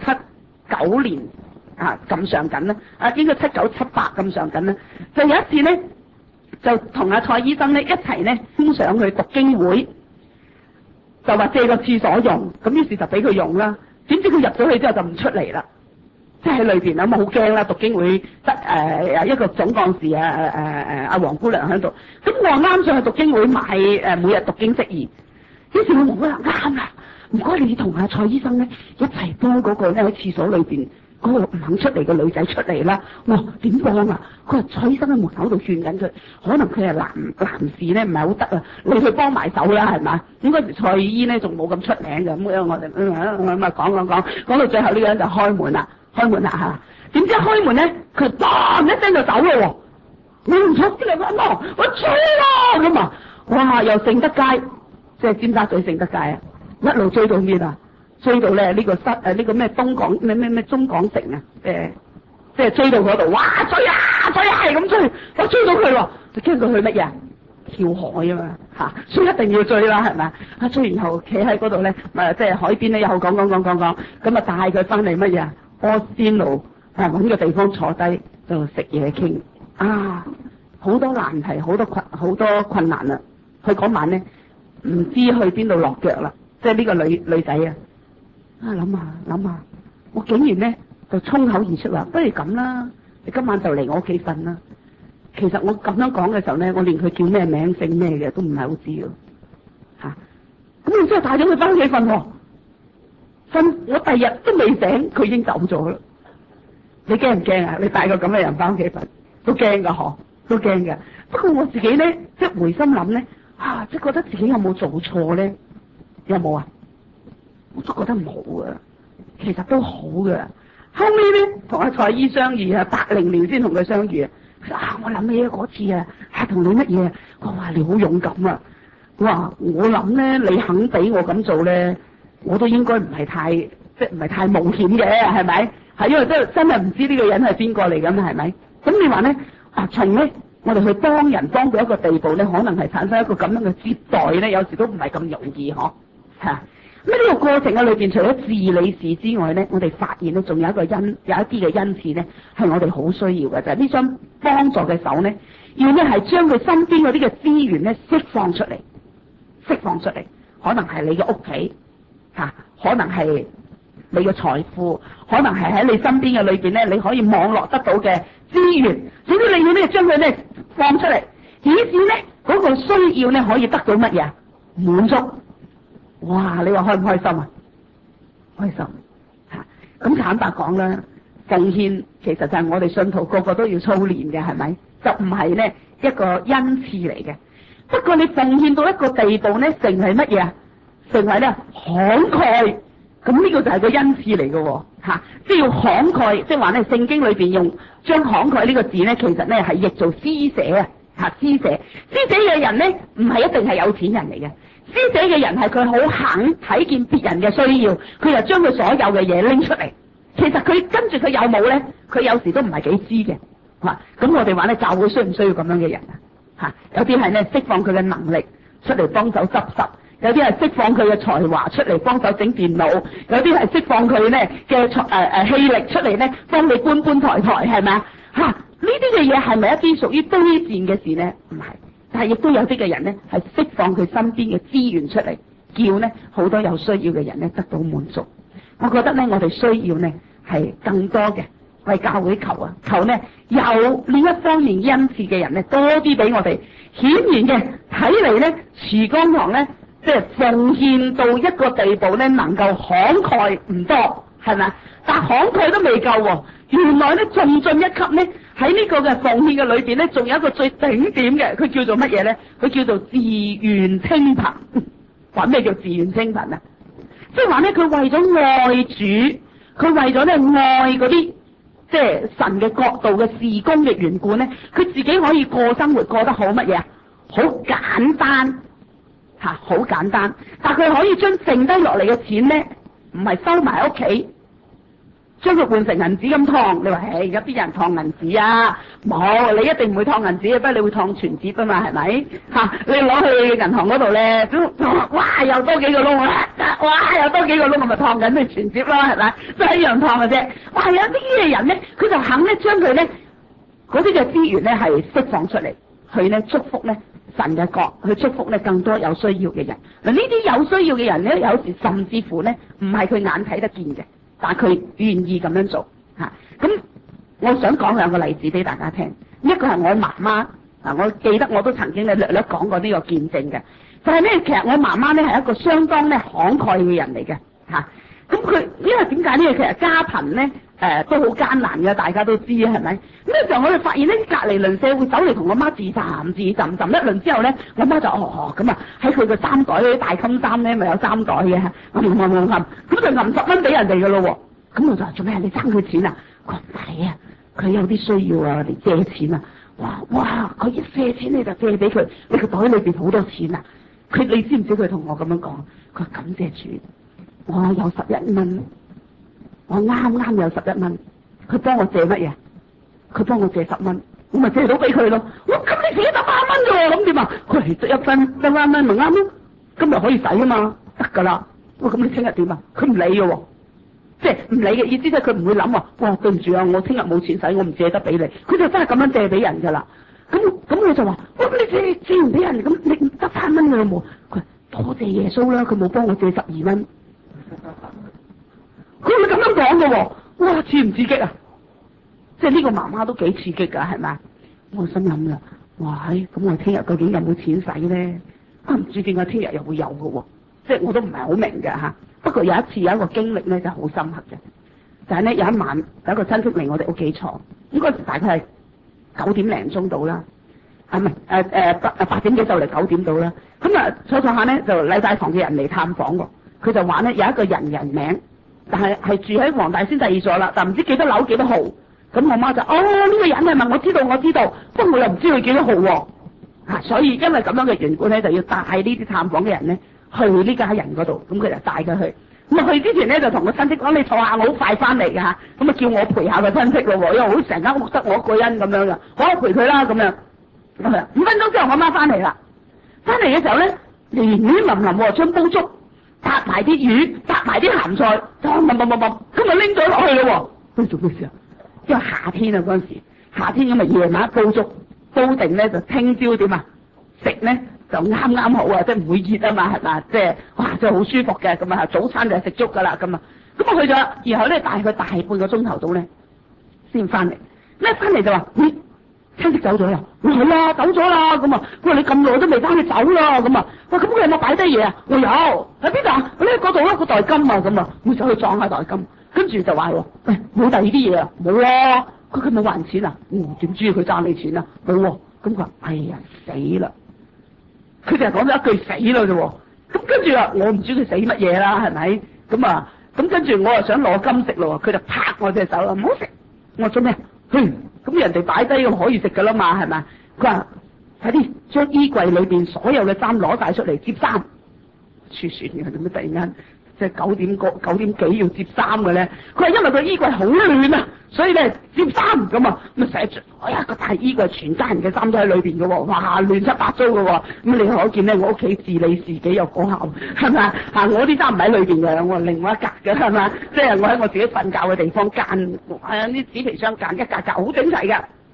S1: 1979年。咁上緊啦，應該79、78咁上緊啦。就有一次咧，就同阿蔡醫生咧一齊咧衝上去讀經會，就話借個廁所用，咁於是就俾佢用啦。點知佢入咗去之後就唔出嚟啦，即係喺裏邊咁好驚啦！讀經會得一個總幹事阿黃姑娘喺度，咁我啱上去讀經會買每日讀經釋義，於是我黃姑娘啱啦，唔該你同阿蔡醫生咧一齊幫嗰個咧喺廁所裏邊。嗰個唔肯出嚟嘅女仔出嚟啦！哇，點幫啊？佢話蔡醫生喺門口度勸緊佢，可能佢係男士咧，唔係好得啊！你去幫埋手啦，係嘛？應該蔡醫咧仲冇咁出名嘅，咁我哋咁啊講到最後呢個人就開門啦嚇！點知開門咧，佢砰一聲就走咯喎！你唔出啲嚟揾我追啦咁啊！哇，又盛德街，即係尖沙咀盛德街啊！一路追到邊啊？追到咧呢個呢個咩東港咩中港城啊，即係追到嗰度，哇追啊係咁追，我追到佢喎，就驚佢去乜嘢？跳海啊嘛嚇，所以一定要追啦，係咪啊？追完後企喺嗰度咧，即係海邊咧又講，咁啊帶佢翻嚟乜嘢？柯仙路揾個地方坐低就食嘢傾啊，好多難題，好多困難啊！佢嗰晚咧唔知去邊度落腳啦，即係呢個女仔啊！諗下，我竟然咧就衝口而出話，不如咁啦，你今晚就嚟我屋企瞓啦。其實我咁樣講嘅時候咧，我連佢叫咩名姓咩嘅都唔係好知㗎嚇。咁然之後帶咗佢翻屋企瞓喎，我第二日都未醒，佢已經走咗啦。你驚唔驚啊？你帶個咁嘅人翻屋企瞓，都驚㗎嗬，都驚㗎。不過我自己咧，即係回心諗咧，即係覺得自己有冇做錯咧？有冇啊？我都覺得冇啊，其實都好㗎。後尾咧同阿蔡醫相遇啊，80年先同佢相遇啊。我諗起嗰次啊，同你乜嘢？我話你好勇敢啊！我諗咧，你肯俾我咁做咧，我都應該唔係太冒險嘅，係咪？係因為真係唔知呢個人係邊個嚟㗎嘛，係咪？咁你話咧從咧我哋去幫人幫到一個地步咧，可能係產生一個咁樣嘅接待咧，有時都唔係咁容易嗬嚇。咁呢個過程嘅裏邊，除咗治理事之外咧，我哋發現咧，仲有一啲嘅恩賜咧，係我哋好需要嘅，就係呢雙幫助嘅手咧，要咧係將佢身邊嗰啲嘅資源咧釋放出嚟，可能係你嘅屋企可能係你嘅財富，可能係喺你身邊嘅裏邊咧，你可以網絡得到嘅資源，總之你要咧將佢咧放出嚟，以至咧嗰個需要咧可以得到乜嘢滿足。哇！你話開唔開心啊？開心嚇！咁坦白講啦，奉獻其實就係我哋信徒個個都要操練嘅，係咪？就唔係咧一個恩賜嚟嘅。不過你奉獻到一個地步咧，成為乜嘢啊？成為咧慷慨，咁呢個就係個恩賜嚟嘅喎嚇！即係要慷慨，即係話咧聖經裏邊用將慷慨呢個字咧，其實咧係譯做施捨啊嚇！施捨嘅人咧，唔係一定係有錢人嚟嘅。施捨嘅人係佢好肯睇見別人嘅需要，佢就將佢所有嘅嘢拎出嚟。其實佢跟住佢有冇咧，佢有時都唔係幾知嘅。咁我哋話咧，教會需唔需要咁樣嘅人啊？有啲係咧釋放佢嘅能力出嚟幫手執拾，有啲係釋放佢嘅才華出嚟幫手整電腦，有啲係釋放佢咧嘅氣力出嚟咧幫你搬抬，係咪啊？呢啲嘅嘢係咪一啲屬於卑賤嘅事咧？唔係。 但係亦都有啲嘅人咧係釋放佢身邊嘅資源出嚟，叫咧好多有需要嘅人咧得到滿足。我覺得咧，我哋需要咧係更多嘅為教會求啊，求咧有呢一方面恩賜嘅人咧多啲俾我哋。顯然嘅睇嚟咧，慈光堂咧即係奉獻到一個地步咧，能夠慷慨唔多，係咪？但慷慨都未夠喎，原來咧仲進一級咧喺呢個嘅奉獻嘅裏邊咧，仲有一個最頂點嘅，佢叫做乜嘢咧？佢叫做自願清貧。話咩叫自願清貧啊？即係話咧，佢為咗愛主，佢為咗咧愛嗰啲即係神嘅國度嘅事工嘅緣故咧，佢自己可以過生活過得好乜嘢啊？好簡單吓，好簡單。但佢可以將剩低落嚟嘅錢咧，唔係收埋屋企，將佢換成銀紙咁燙。你話而家邊有人燙銀紙啊？冇，你一定唔會燙銀紙，不過你會燙存折啊嘛，係咪吓？你攞去銀行嗰度咧，哇又多幾個窿啦，哇又多幾個窿，咪燙緊你存折咯，係咪？都係一樣燙嘅啫。哇，有啲嘅人咧，佢就肯咧將佢咧嗰啲嘅資源咧係釋放出嚟，去咧祝福咧神嘅國，去祝福咧更多有需要嘅人。嗱，呢啲有需要嘅人咧，有時甚至乎咧唔係佢眼睇得見嘅，但係佢願意咁樣做吓。咁我想講兩個例子俾大家聽。一個係我媽媽嗱，我記得我都曾經咧略略講過呢個見證嘅，就係咧其實我媽媽咧係一個相當咧慷慨嘅人嚟嘅吓。咁佢因為點解呢？其實家貧咧都好艱難嘅，大家都知啊，係咪？咁嘅時候我哋發現呢，隔離鄰舍會走嚟同我媽自尋一輪之後咧，我媽就咁啊喺佢個衫袋嗰啲大襟衫咧，咪有衫袋嘅，咁就揞10蚊俾人哋嘅咯喎。咁我就話做咩？你爭佢錢啊？佢話唔係啊，佢有啲需要啊，嚟借錢啊。哇！佢一借錢你就借俾佢，你個袋裏邊好多錢啊！你知唔知佢同我咁樣講？佢話感謝主，我有11蚊，我啱有11蚊，佢幫我借乜嘢？佢幫我借10蚊，我咪借到俾佢咯。咁你自己得8蚊嘅喎，咁點啊？佢係得1分得1蚊咪啱咯，今日可以使啊嘛，得㗎啦。咁你聽日點啊？佢唔理嘅喎。即係唔理嘅意思，即係佢唔會諗話，哇對唔住啊，我聽日冇錢使，我唔借得俾你。佢就真係咁樣借俾人噶啦。咁我就話，哇你借唔俾人，咁你得8蚊噶啦冇？佢話多謝耶穌啦，佢冇幫我借12蚊。佢會咁樣講嘅喎，哇刺唔刺激啊？即係呢個媽媽都幾刺激噶，係咪？我心諗啦，哇咁我聽日究竟有冇錢使咧？唔知點解聽日又會有嘅喎，即係我都唔係好明嘅吓。不過有一次有一個經歷咧就好深刻嘅，就係咧有一晚有一個親戚嚟我哋屋企坐，應該大概係9點零鐘到啦，唔係8點幾就嚟9點到啦。咁啊坐下咧就禮拜堂嘅人嚟探訪喎，佢就話咧有一個人名，但係住喺黃大仙第2座啦，但唔知幾多樓幾多號。咁我媽就呢個人係咪我知道，不過我又唔知佢幾多號喎，所以因為咁樣嘅緣故咧就要帶呢啲探訪嘅人咧去呢家人嗰度，咁佢就帶佢去。咁啊去之前咧就同個親戚講，你坐下，我好快翻嚟㗎嚇。咁啊叫我陪下個親戚咯喎，因為好成間屋得我一個人咁樣㗎，我陪佢啦咁樣。5分鐘之後我媽翻嚟啦，翻嚟嘅時候咧連軟淋淋喎，將煲粥搭埋啲魚，搭埋啲鹹菜，咁啊拎咗落去咯喎。都做咩事啊？因為夏天啊嗰陣時，夏天咁啊夜晚煲粥，煲定咧就聽朝點啊食咧。就啱好啊，即係唔會熱啊嘛，係嘛？即係哇，真係好舒服嘅咁啊！早餐就係食粥噶啦，咁啊去咗，然後咧大概大半個鐘頭到咧先翻嚟。一翻嚟就話：親戚走咗啦？我係啦，走咗啦。咁啊，佢話你咁耐都未翻，你走啦。咁啊，喂，咁佢有冇擺低嘢啊？我有喺邊度啊？我呢嗰度一個袋金啊，咁啊，我走去撞下袋金，跟住就話喎：喂，冇第二啲嘢啊？冇啊！佢冇還錢啊？點知佢爭你錢啊？冇喎。咁佢話：哎呀，死啦！佢就係講咗一句死咯啫喎，咁跟住啊，我唔知佢死乜嘢啦，係咪？咁跟住我又想攞金食咯，佢就拍我隻手啦，唔好食。我話做咩？咁人哋擺低咁可以食噶啦嘛，係咪？佢話快啲將衣櫃裏邊所有嘅衫攞晒出嚟接衫。算嘅，做咩突然間即係9點幾要接衫嘅咧？佢話因為個衣櫃好亂啊，所以咧接衫咁啊，咁寫住個大衣櫃全家人嘅衫都喺裏邊嘅喎，哇亂七八糟嘅喎，咁你可見咧我屋企自理自己有果效，係咪啊？我啲衫唔喺裏邊嘅，我另外一格嘅，係咪？即係我喺我自己瞓覺嘅地方間，啲紙皮箱間一格格好整齊嘅，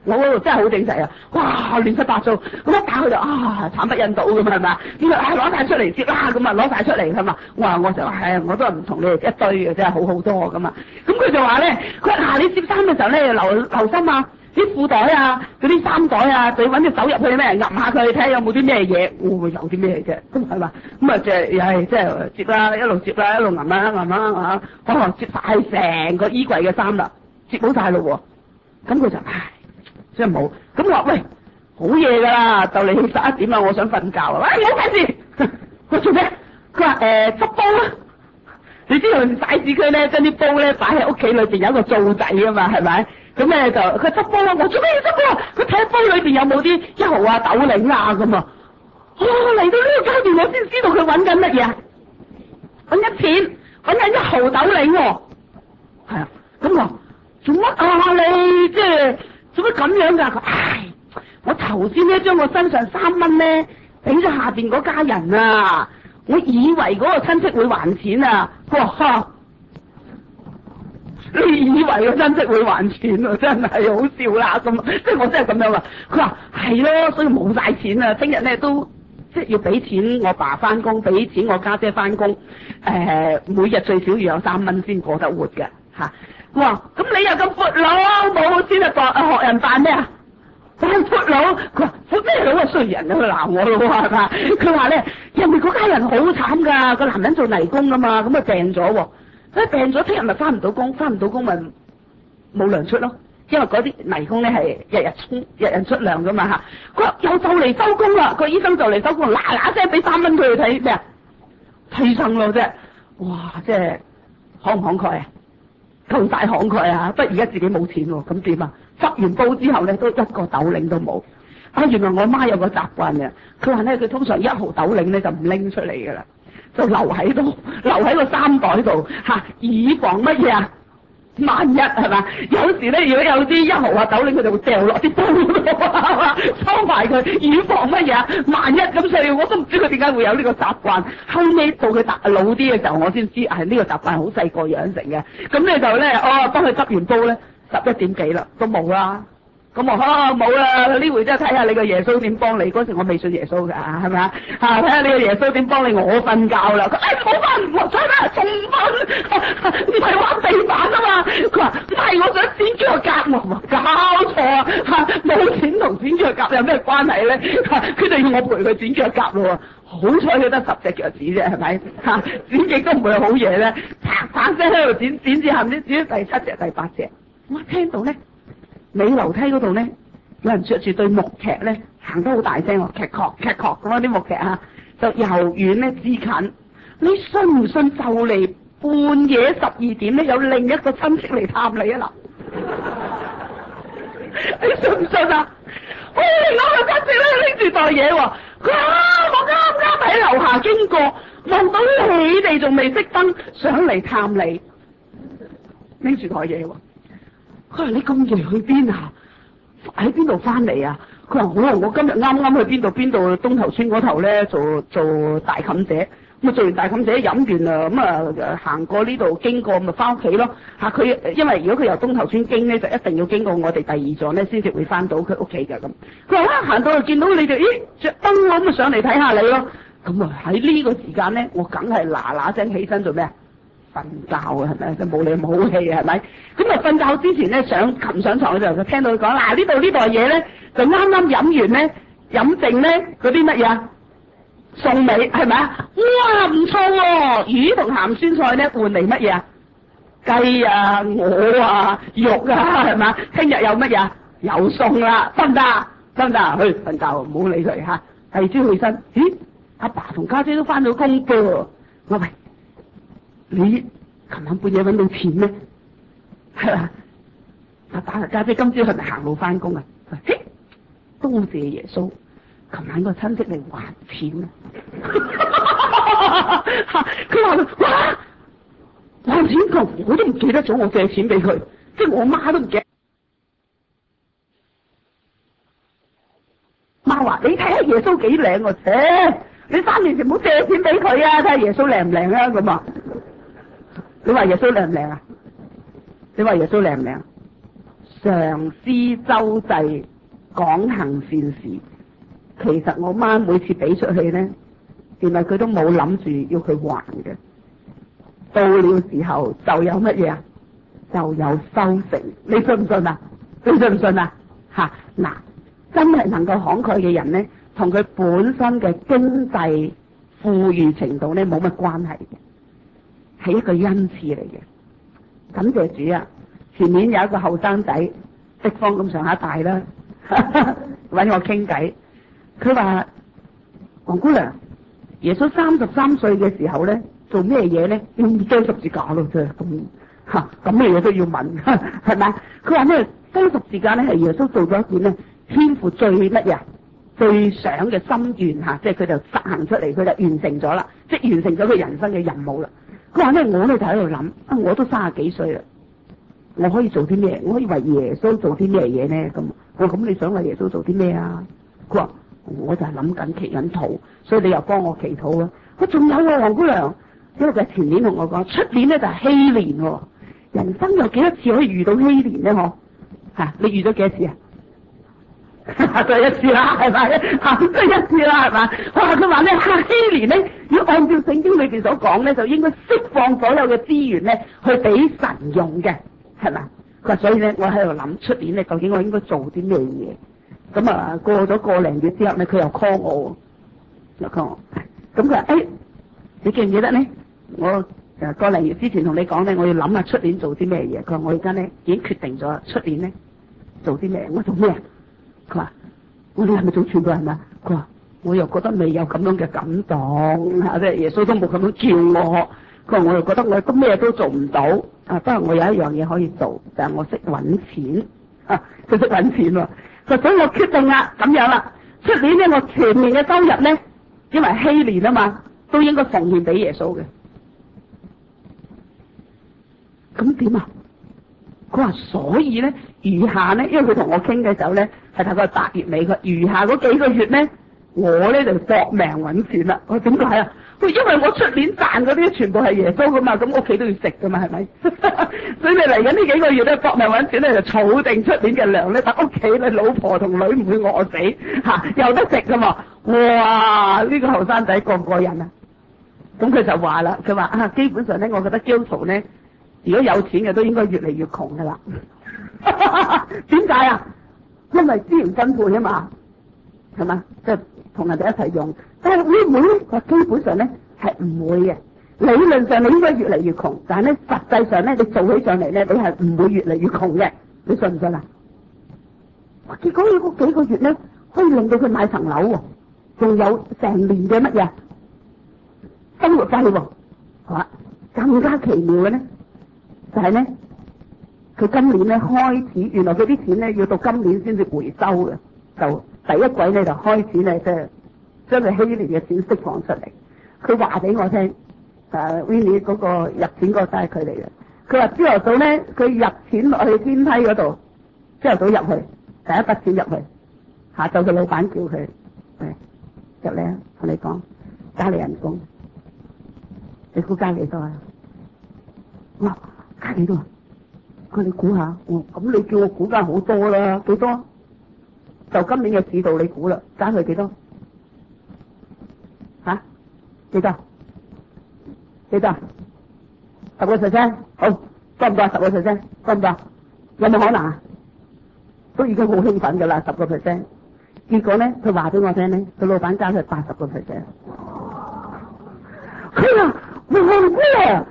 S1: 我嗰度真係好整齊啊！哇，亂七八糟，咁一打佢就慘不忍睹咁係嘛？咁攞晒出嚟接啦，咁攞晒出嚟係嘛？我就話我都係唔同你哋一堆嘅，真係好好多咁啊！咁佢就話咧，佢話你接衫嘅時候咧，留心啊，啲褲袋啊，嗰啲衫袋啊，就要揾隻手入去咩，揼下佢睇下有冇啲咩嘢，會有啲咩啫？咁係嘛？咁啊又係即係接啦，一路接啦，一路揼啦，接晒成個衣櫃嘅衫啦，接好晒咯喎！咁佢就真係冇，咁我話喂，好夜噶啦，就嚟11點啦，我想瞓覺啊！喂，唔好費事，我做咩？佢話執煲啦，你知道徙置區咧，將啲煲咧擺喺屋企裏邊有一個灶仔啊嘛，係咪？咁咧就佢執煲啦，我做咩要執煲啊？佢睇煲裏邊有冇啲1毫啊、豆領啊咁啊！嚟到呢個階段，我先知道佢揾緊乜嘢，揾緊錢，揾緊1毫豆領喎。係啊，咁我做乜啊你即係？做乜咁樣㗎？我頭先咧將我身上3蚊咧俾咗下邊嗰家人啊！我以為嗰個親戚會還錢啊！佢話你以為個親戚會還錢啊？真係好笑啦咁，即係我真係咁樣啊！佢話係咯，所以冇晒錢啊！聽日咧都即係要俾錢我爸翻工，俾錢我家姐翻工，每日最少要有3蚊先過得活嘅嚇。哇！咁你又咁闊佬，冇先啊學人扮咩啊？扮闊佬，佢話闊咩佬啊？衰人啊！佢鬧我咯係嘛？佢話咧，人哋嗰家人好慘㗎，個男人做泥工㗎嘛，咁啊病咗喎，佢病咗聽日咪翻唔到工，翻唔到工咪冇糧出咯，因為嗰啲泥工咧係日日出糧㗎嘛嚇。佢話又就嚟收工啦，個醫生就嚟收工，嗱聲俾3蚊佢去睇咩啊？睇醫生咯啫！哇！即係慷唔慷慨啊？夠大慷慨啊！不過而家自己冇錢喎，咁點啊？執完煲之後咧，都一個豆領都冇。原來我媽有個習慣嘅，佢話咧佢通常1毫豆領咧就唔拎出嚟㗎啦，就留喺度，留喺個衫袋度以防乜嘢啊？萬一係嘛？有時咧，如果有啲1毫啊豆領，佢就會掉落啲煲度係嘛，收埋佢，以防乜嘢啊？萬一咁，所以我都唔知佢點解會有呢個習慣。後尾到佢老啲嘅時候，我先知係呢個習慣好細個養成嘅。咁你就咧，當佢執完煲咧，11點幾啦，都冇啦。咁我冇啦，呢回真係睇下你個耶穌點幫你。嗰時我未信耶穌㗎，係咪啊？睇下你個耶穌點幫你。我瞓覺啦，佢冇瞓，我再咩仲瞓？唔係玩地板啊嘛？佢話唔係，我想剪腳甲。我話搞錯啊！冇錢同剪腳甲有咩關係咧？佢就要我陪佢剪腳甲咯。好彩佢得10隻腳趾啫，係咪？剪極都唔會好嘢咧，啪啪聲喺度剪，剪至後面剪到第7隻、第8隻。我聽到咧。尾樓梯嗰度咧，有人着住對木屐咧，行得好大聲喎，屐確咁啊啲木屐就由遠咧至近。你信唔信就嚟半夜12點咧，有另一個親戚嚟探你啊嗱？你信唔信啊？喂，我個親戚咧拎住袋嘢喎，我啱喺樓下經過，望到你哋仲未熄燈，上嚟探你，拎住袋嘢喎。佢話你咁夜去邊啊？喺邊度翻嚟啊？佢話我今日啱去邊度東頭村嗰頭咧做大妗姐，咁啊做完大妗姐飲完啦，咁啊行過呢度經過咪翻屋企咯。佢因為如果佢由東頭村經咧，就一定要經過我哋第2座咧，先至會翻到佢屋企㗎咁。佢話行到就見到你哋，咦着燈喎，咁啊上嚟睇下你咯。咁啊喺呢個時間咧，我梗係嗱聲起身做咩啊？瞓覺啊，係咪？即冇理冇氣啊，係咪？咁啊，瞓覺之前咧，擒上床嘅時候就聽到佢講，嗱呢袋嘢咧，就啱啱飲完咧，飲剩咧嗰啲乜嘢啊？餸尾係咪啊？哇，唔錯喎！魚同鹹酸菜咧換嚟乜嘢啊？雞啊、鵝啊、肉啊，係咪？聽日有乜嘢啊？有餸啦，得唔得？得唔得？去瞓覺，唔好理佢嚇。第二朝起身，咦？阿爸同家姐都翻咗工噃。我喂。你琴晚半夜揾到錢咩？係嘛？阿爸家姐今朝係咪行路翻工啊？嘿，多謝耶穌，琴晚個親戚嚟還錢啊！佢話哇，還錢咁，我都唔記得咗我借錢俾佢，即係我媽都唔記得。媽話：你睇下耶穌幾靚喎！你3年前唔好借錢俾佢啊！睇下耶穌靚唔靚啊？咁啊！你話耶穌靚唔靚啊？你話耶穌靚唔靚？ 常施周濟，廣行善事。其實我媽每次俾出去咧，原來佢都冇諗住要佢還嘅。到了時候就有乜嘢啊？就有收成。你信唔信啊？你信唔信啊？嗱，真係能夠慷慨嘅人咧，同佢本身嘅經濟富裕程度咧冇乜關係嘅，係一個恩賜嚟嘅。感謝主啊！前面有一個後生仔，的方咁上下大啦，搵我傾偈。佢話：黃姑娘，耶穌33歲嘅時候咧，做咩嘢咧？要釘十字架咯，真係咁咩嘢都要問，係咪？佢話咩？釘十字架咧係耶穌做咗一件咧天父最乜嘢？最想嘅心願嚇，即係佢就實行出嚟，佢就完成咗啦，即係完成咗佢人生嘅任務啦。佢話咧，我咧就喺度諗，我都30幾歲啦，我可以做啲咩？我可以為耶穌做啲咩嘢咧？咁我咁你想為耶穌做啲咩啊？佢話我就係諗緊祈緊禱，所以你又幫我祈禱啊！我仲有啊，黃姑娘，因為佢前年同我講，出年咧就係禧年喎，人生有幾多次可以遇到禧年咧？你遇咗幾多次啊？就一次啦，係咪？即係一次啦，係嘛？佢話咧，禧年咧，如果按照聖經裏邊所講咧，就應該釋放所有嘅資源咧，去俾神用嘅，係咪？佢話所以咧，我喺度諗出年咧，究竟我應該做啲咩嘢？咁啊，過咗個零月之後咧，佢又 call 我，咁佢話你記唔記得咧？我個零月之前同你講咧，我要諗下出年做啲咩嘢。佢話我而家咧已經決定咗，出年咧做啲咩？我做咩？佢話我哋係咪做傳道人啊？佢話我又覺得未有咁樣嘅感動，即係耶穌都冇咁樣叫我。佢話我又覺得我都咩都做唔到，不過我有一樣嘢可以做，就係我識搵錢，佢識搵錢喎。所以我決定啦，咁樣啦，出年咧我全年嘅收入咧，因為禧年啊嘛，都應該奉獻俾耶穌嘅。咁點啊？佢話所以咧，餘下咧，因為佢同我傾嘅時候咧，係大概8月尾，佢餘下嗰幾個月咧，我咧就搏命搵錢啦。我點解啊？因為我出年賺嗰啲全部係耶穌噶嘛，咁屋企都要食噶嘛，係咪？所以你嚟緊呢幾個月咧，搏命搵錢咧，就儲定出年嘅糧咧，等屋企咧老婆同女唔會餓死，有得食噶嘛。哇！呢個後生仔過唔過癮啊？咁佢就話啦，佢話基本上咧，我覺得基督徒咧，如果有錢嘅都應該越嚟越窮噶啦。點解啊？因為資源分配啊嘛，係嘛？即係同人哋一齊用。但係會唔會咧？基本上咧係唔會嘅。理論上你應該越嚟越窮，但係咧實際上咧你做起上嚟咧，你係唔會越嚟越窮嘅。你信唔信啊？結果呢個幾個月咧，可以令到佢買層樓喎，仲有成年嘅乜嘢生活費喎，係嘛？更加奇妙嘅咧，就係咧，佢今年咧開始，原來佢啲錢咧要到今年先至回收嘅，就第一季咧就開始咧即係將佢禧年嘅錢釋放出嚟。佢話俾我聽，Winnie 嗰個入錢嗰個都係佢嚟嘅。佢話朝頭早咧，佢入錢落去天梯嗰度，朝頭早入去，第一筆錢入去，下晝個老闆叫佢入嚟啊，同你講加你人工，你估加幾多啊？哇，加幾多啊？佢你估下，咁你叫我估加好多啦，幾多？就今年嘅市道你估啦，加佢幾多？幾多？幾多？10%？好，多唔多？10%？多唔多？有冇可能啊？都已經好興奮噶啦，10%。結果咧，佢話俾我聽咧，佢老闆加佢80%。佢話黃姑娘，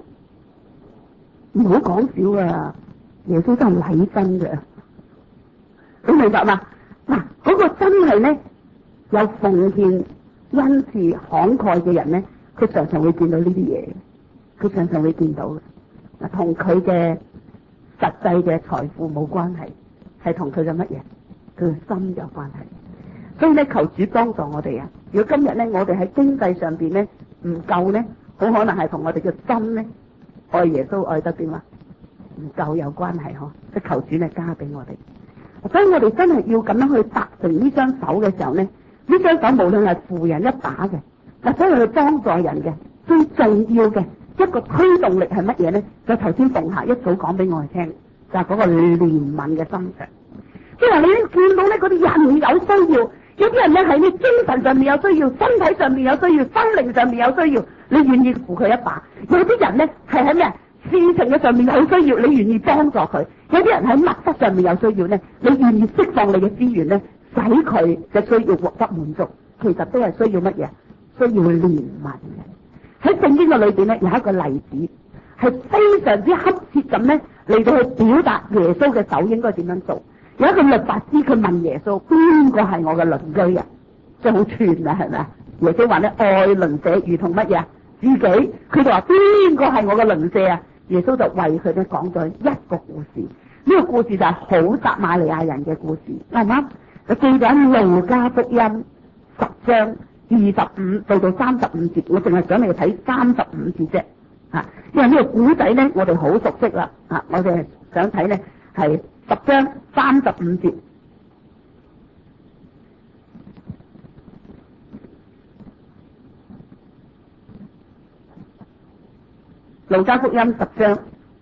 S1: 唔好講笑啊！耶穌真係禮真嘅，你明白嘛？嗱，嗰個真係咧有奉獻、恩賜、慷慨嘅人咧，佢常常會見到呢啲嘢，佢常常會見到嘅。嗱，同佢嘅實際嘅財富冇關係，係同佢嘅乜嘢？佢嘅心有關係。所以咧，求主幫助我哋啊！如果今日咧，我哋喺經濟上邊咧唔夠咧，好可能係同我哋嘅心咧愛耶穌愛得點啊？唔夠有關係嗬，即係求主咧加俾我哋。所以我哋真係要咁樣去達成呢雙手嘅時候咧，呢雙手無論係扶人一把嘅，或者係去幫助人嘅，最重要嘅一個推動力係乜嘢咧？就頭先馮霞一早講俾我哋聽， 就係嗰個憐憫嘅心腸。即係你見到咧嗰啲人有需要，有啲人咧係你精神上面有需要，身體上面有需要，心靈上面有需要，你願意扶佢一把；有啲人咧係喺咩事情嘅上面有需要，你願意幫助佢；有啲人喺物質上面有需要咧，你願意釋放你嘅資源咧，使佢嘅需要獲得滿足。其實都係需要乜嘢？需要憐憫嘅。喺聖經嘅裏邊咧有一個例子，係非常之恰切咁咧嚟到去表達耶穌嘅手應該點樣做。有一個律法師佢問耶穌：邊個係我嘅鄰居啊？即係好串啊，係咪啊？耶穌話咧愛鄰舍如同乜嘢？自己。佢就話邊個係我嘅鄰舍啊？耶穌就為佢哋講咗一個故事。呢個故事就係好撒瑪利亞人嘅故事，啱唔啱？就記咗喺路加福音10章25到35節，我淨係想你睇35節啫，因為呢個古仔咧我哋好熟悉啦，我哋係想睇咧係10章35節，路加福音10章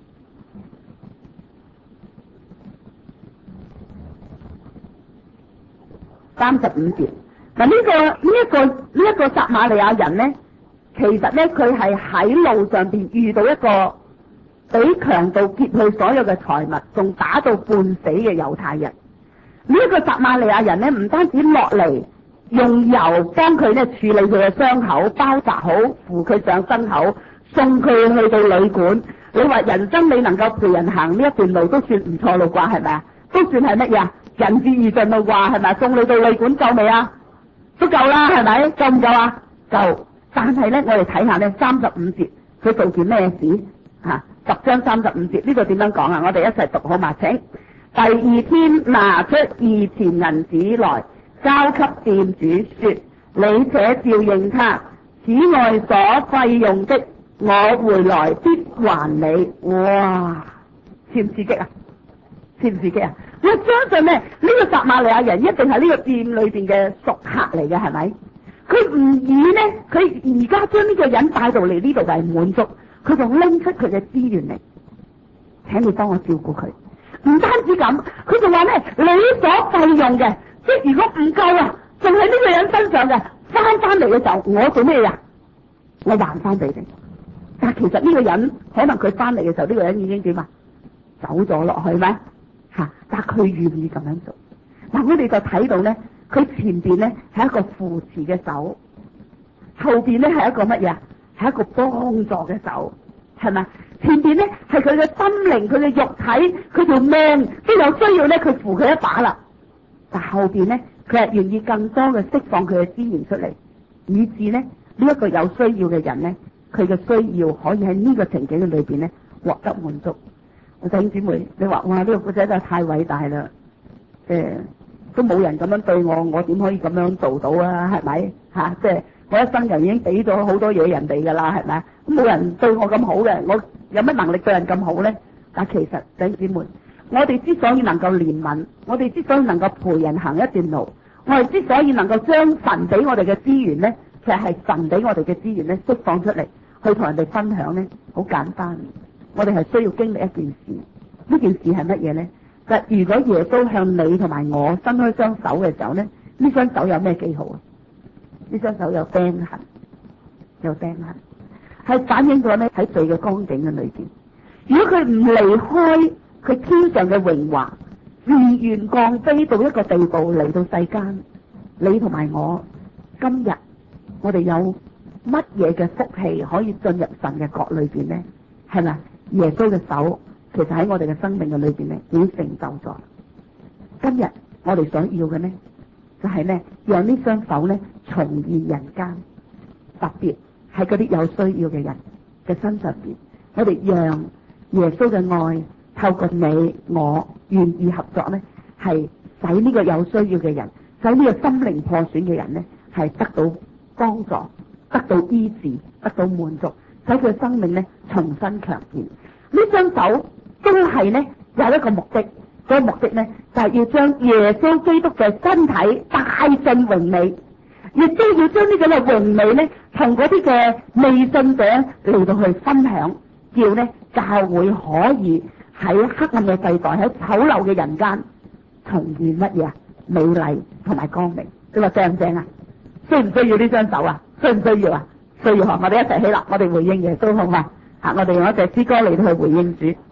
S1: 35節。嗱，呢一個撒瑪利亞人咧，其實咧佢係喺路上邊遇到一個俾強盜劫去所有嘅財物，仲打到半死嘅猶太人。呢一個撒瑪利亞人咧，唔單止落嚟用油幫佢咧處理佢嘅傷口，包紮好，扶佢上身口，送佢去到旅館。你話人生你能夠陪人行呢一段路都算唔錯路啩，係咪啊？都算係乜嘢？仁至義盡路啩，係咪？送你到旅館夠未啊？都夠啦，係咪？夠唔夠啊？夠。但係咧，我哋睇下咧35節，佢做件咩事？10章35節呢度點樣講啊？我哋一齊讀好嘛？請。第二天拿出2錢銀子來，交給店主說：你且照應他，此外所費用的，我回來必還你。哇！刺唔刺激啊？刺唔刺激啊？我相信咧，呢個撒瑪利亞人一定係呢個店裏邊嘅熟客嚟嘅，係咪？佢唔以咧，佢而家將呢個人帶到嚟呢度就係滿足，佢就拎出佢嘅資源嚟，請你幫我照顧佢。唔單止咁，佢就話咧，你所費用嘅，即係如果唔夠啊，仲喺呢個人身上嘅，翻嚟嘅時候，我做咩啊？我還翻俾你。但係其實呢個人可能佢翻嚟嘅時候，呢個人已經點啊？走咗落去咩？但係佢願意咁樣做。嗱，我哋就睇到咧，佢前邊咧係一個扶持嘅手，後邊咧係一個乜嘢？係一個幫助嘅手，係咪？前邊咧係佢嘅心靈、佢嘅肉體、佢條命都有需要咧，佢扶佢一把啦。但係後邊咧，佢係願意更多嘅釋放佢嘅資源出嚟，以致咧呢一個有需要嘅人咧，佢嘅需要可以喺呢個情景嘅裏邊咧獲得滿足。弟兄姊妹，你話哇呢個故仔真係太偉大啦！都冇人咁樣對我，我點可以咁樣做到啊？係咪？即係我一生人已經俾咗好多嘢人哋噶啦，係咪？咁冇人對我咁好嘅，我有乜能力對人咁好咧？但其實弟兄姊妹，我哋之所以能夠憐憫，我哋之所以能夠陪人行一段路，我哋之所以能夠將神俾我哋嘅資源咧，其實係神俾我哋嘅資源咧釋放出嚟，去同人哋分享咧，好簡單。我哋係需要經歷一件事，呢件事係乜嘢咧？就係如果耶穌向你同埋我伸開雙手嘅時候咧，呢雙手有咩記號啊？呢雙手有釘痕，有釘痕，係反映咗咧喺罪嘅光景嘅裏邊。如果佢唔離開佢天上嘅榮華，自願降卑到一個地步嚟到世間，你同埋我今日我哋有乜嘢嘅福氣可以進入神嘅國裏邊咧？係咪？耶穌嘅手其實喺我哋嘅生命嘅裏邊咧已經成就咗。今日我哋想要嘅呢，就係咧讓呢雙手咧重現人間，特別喺嗰啲有需要嘅人嘅身上邊，我哋讓耶穌嘅愛透過你我願意合作咧，係使呢個有需要嘅人，使呢個心靈破損嘅人咧係得到幫助，得到醫治，得到滿足，使佢生命咧重新強健。呢雙手都係咧有一個目的，嗰個目的咧就係要將耶穌基督嘅身體帶進榮美，亦都要將呢個嘅榮美咧同嗰啲嘅未信者嚟到去分享，叫咧教會可以喺黑暗嘅世代，喺醜陋嘅人間重現乜嘢啊？美麗同埋光明。你話正唔正啊？需唔需要呢雙手啊？需唔需要啊？需要，我哋一齊起立，我哋回應耶穌好嘛？我哋用一隻詩歌嚟到去回應主。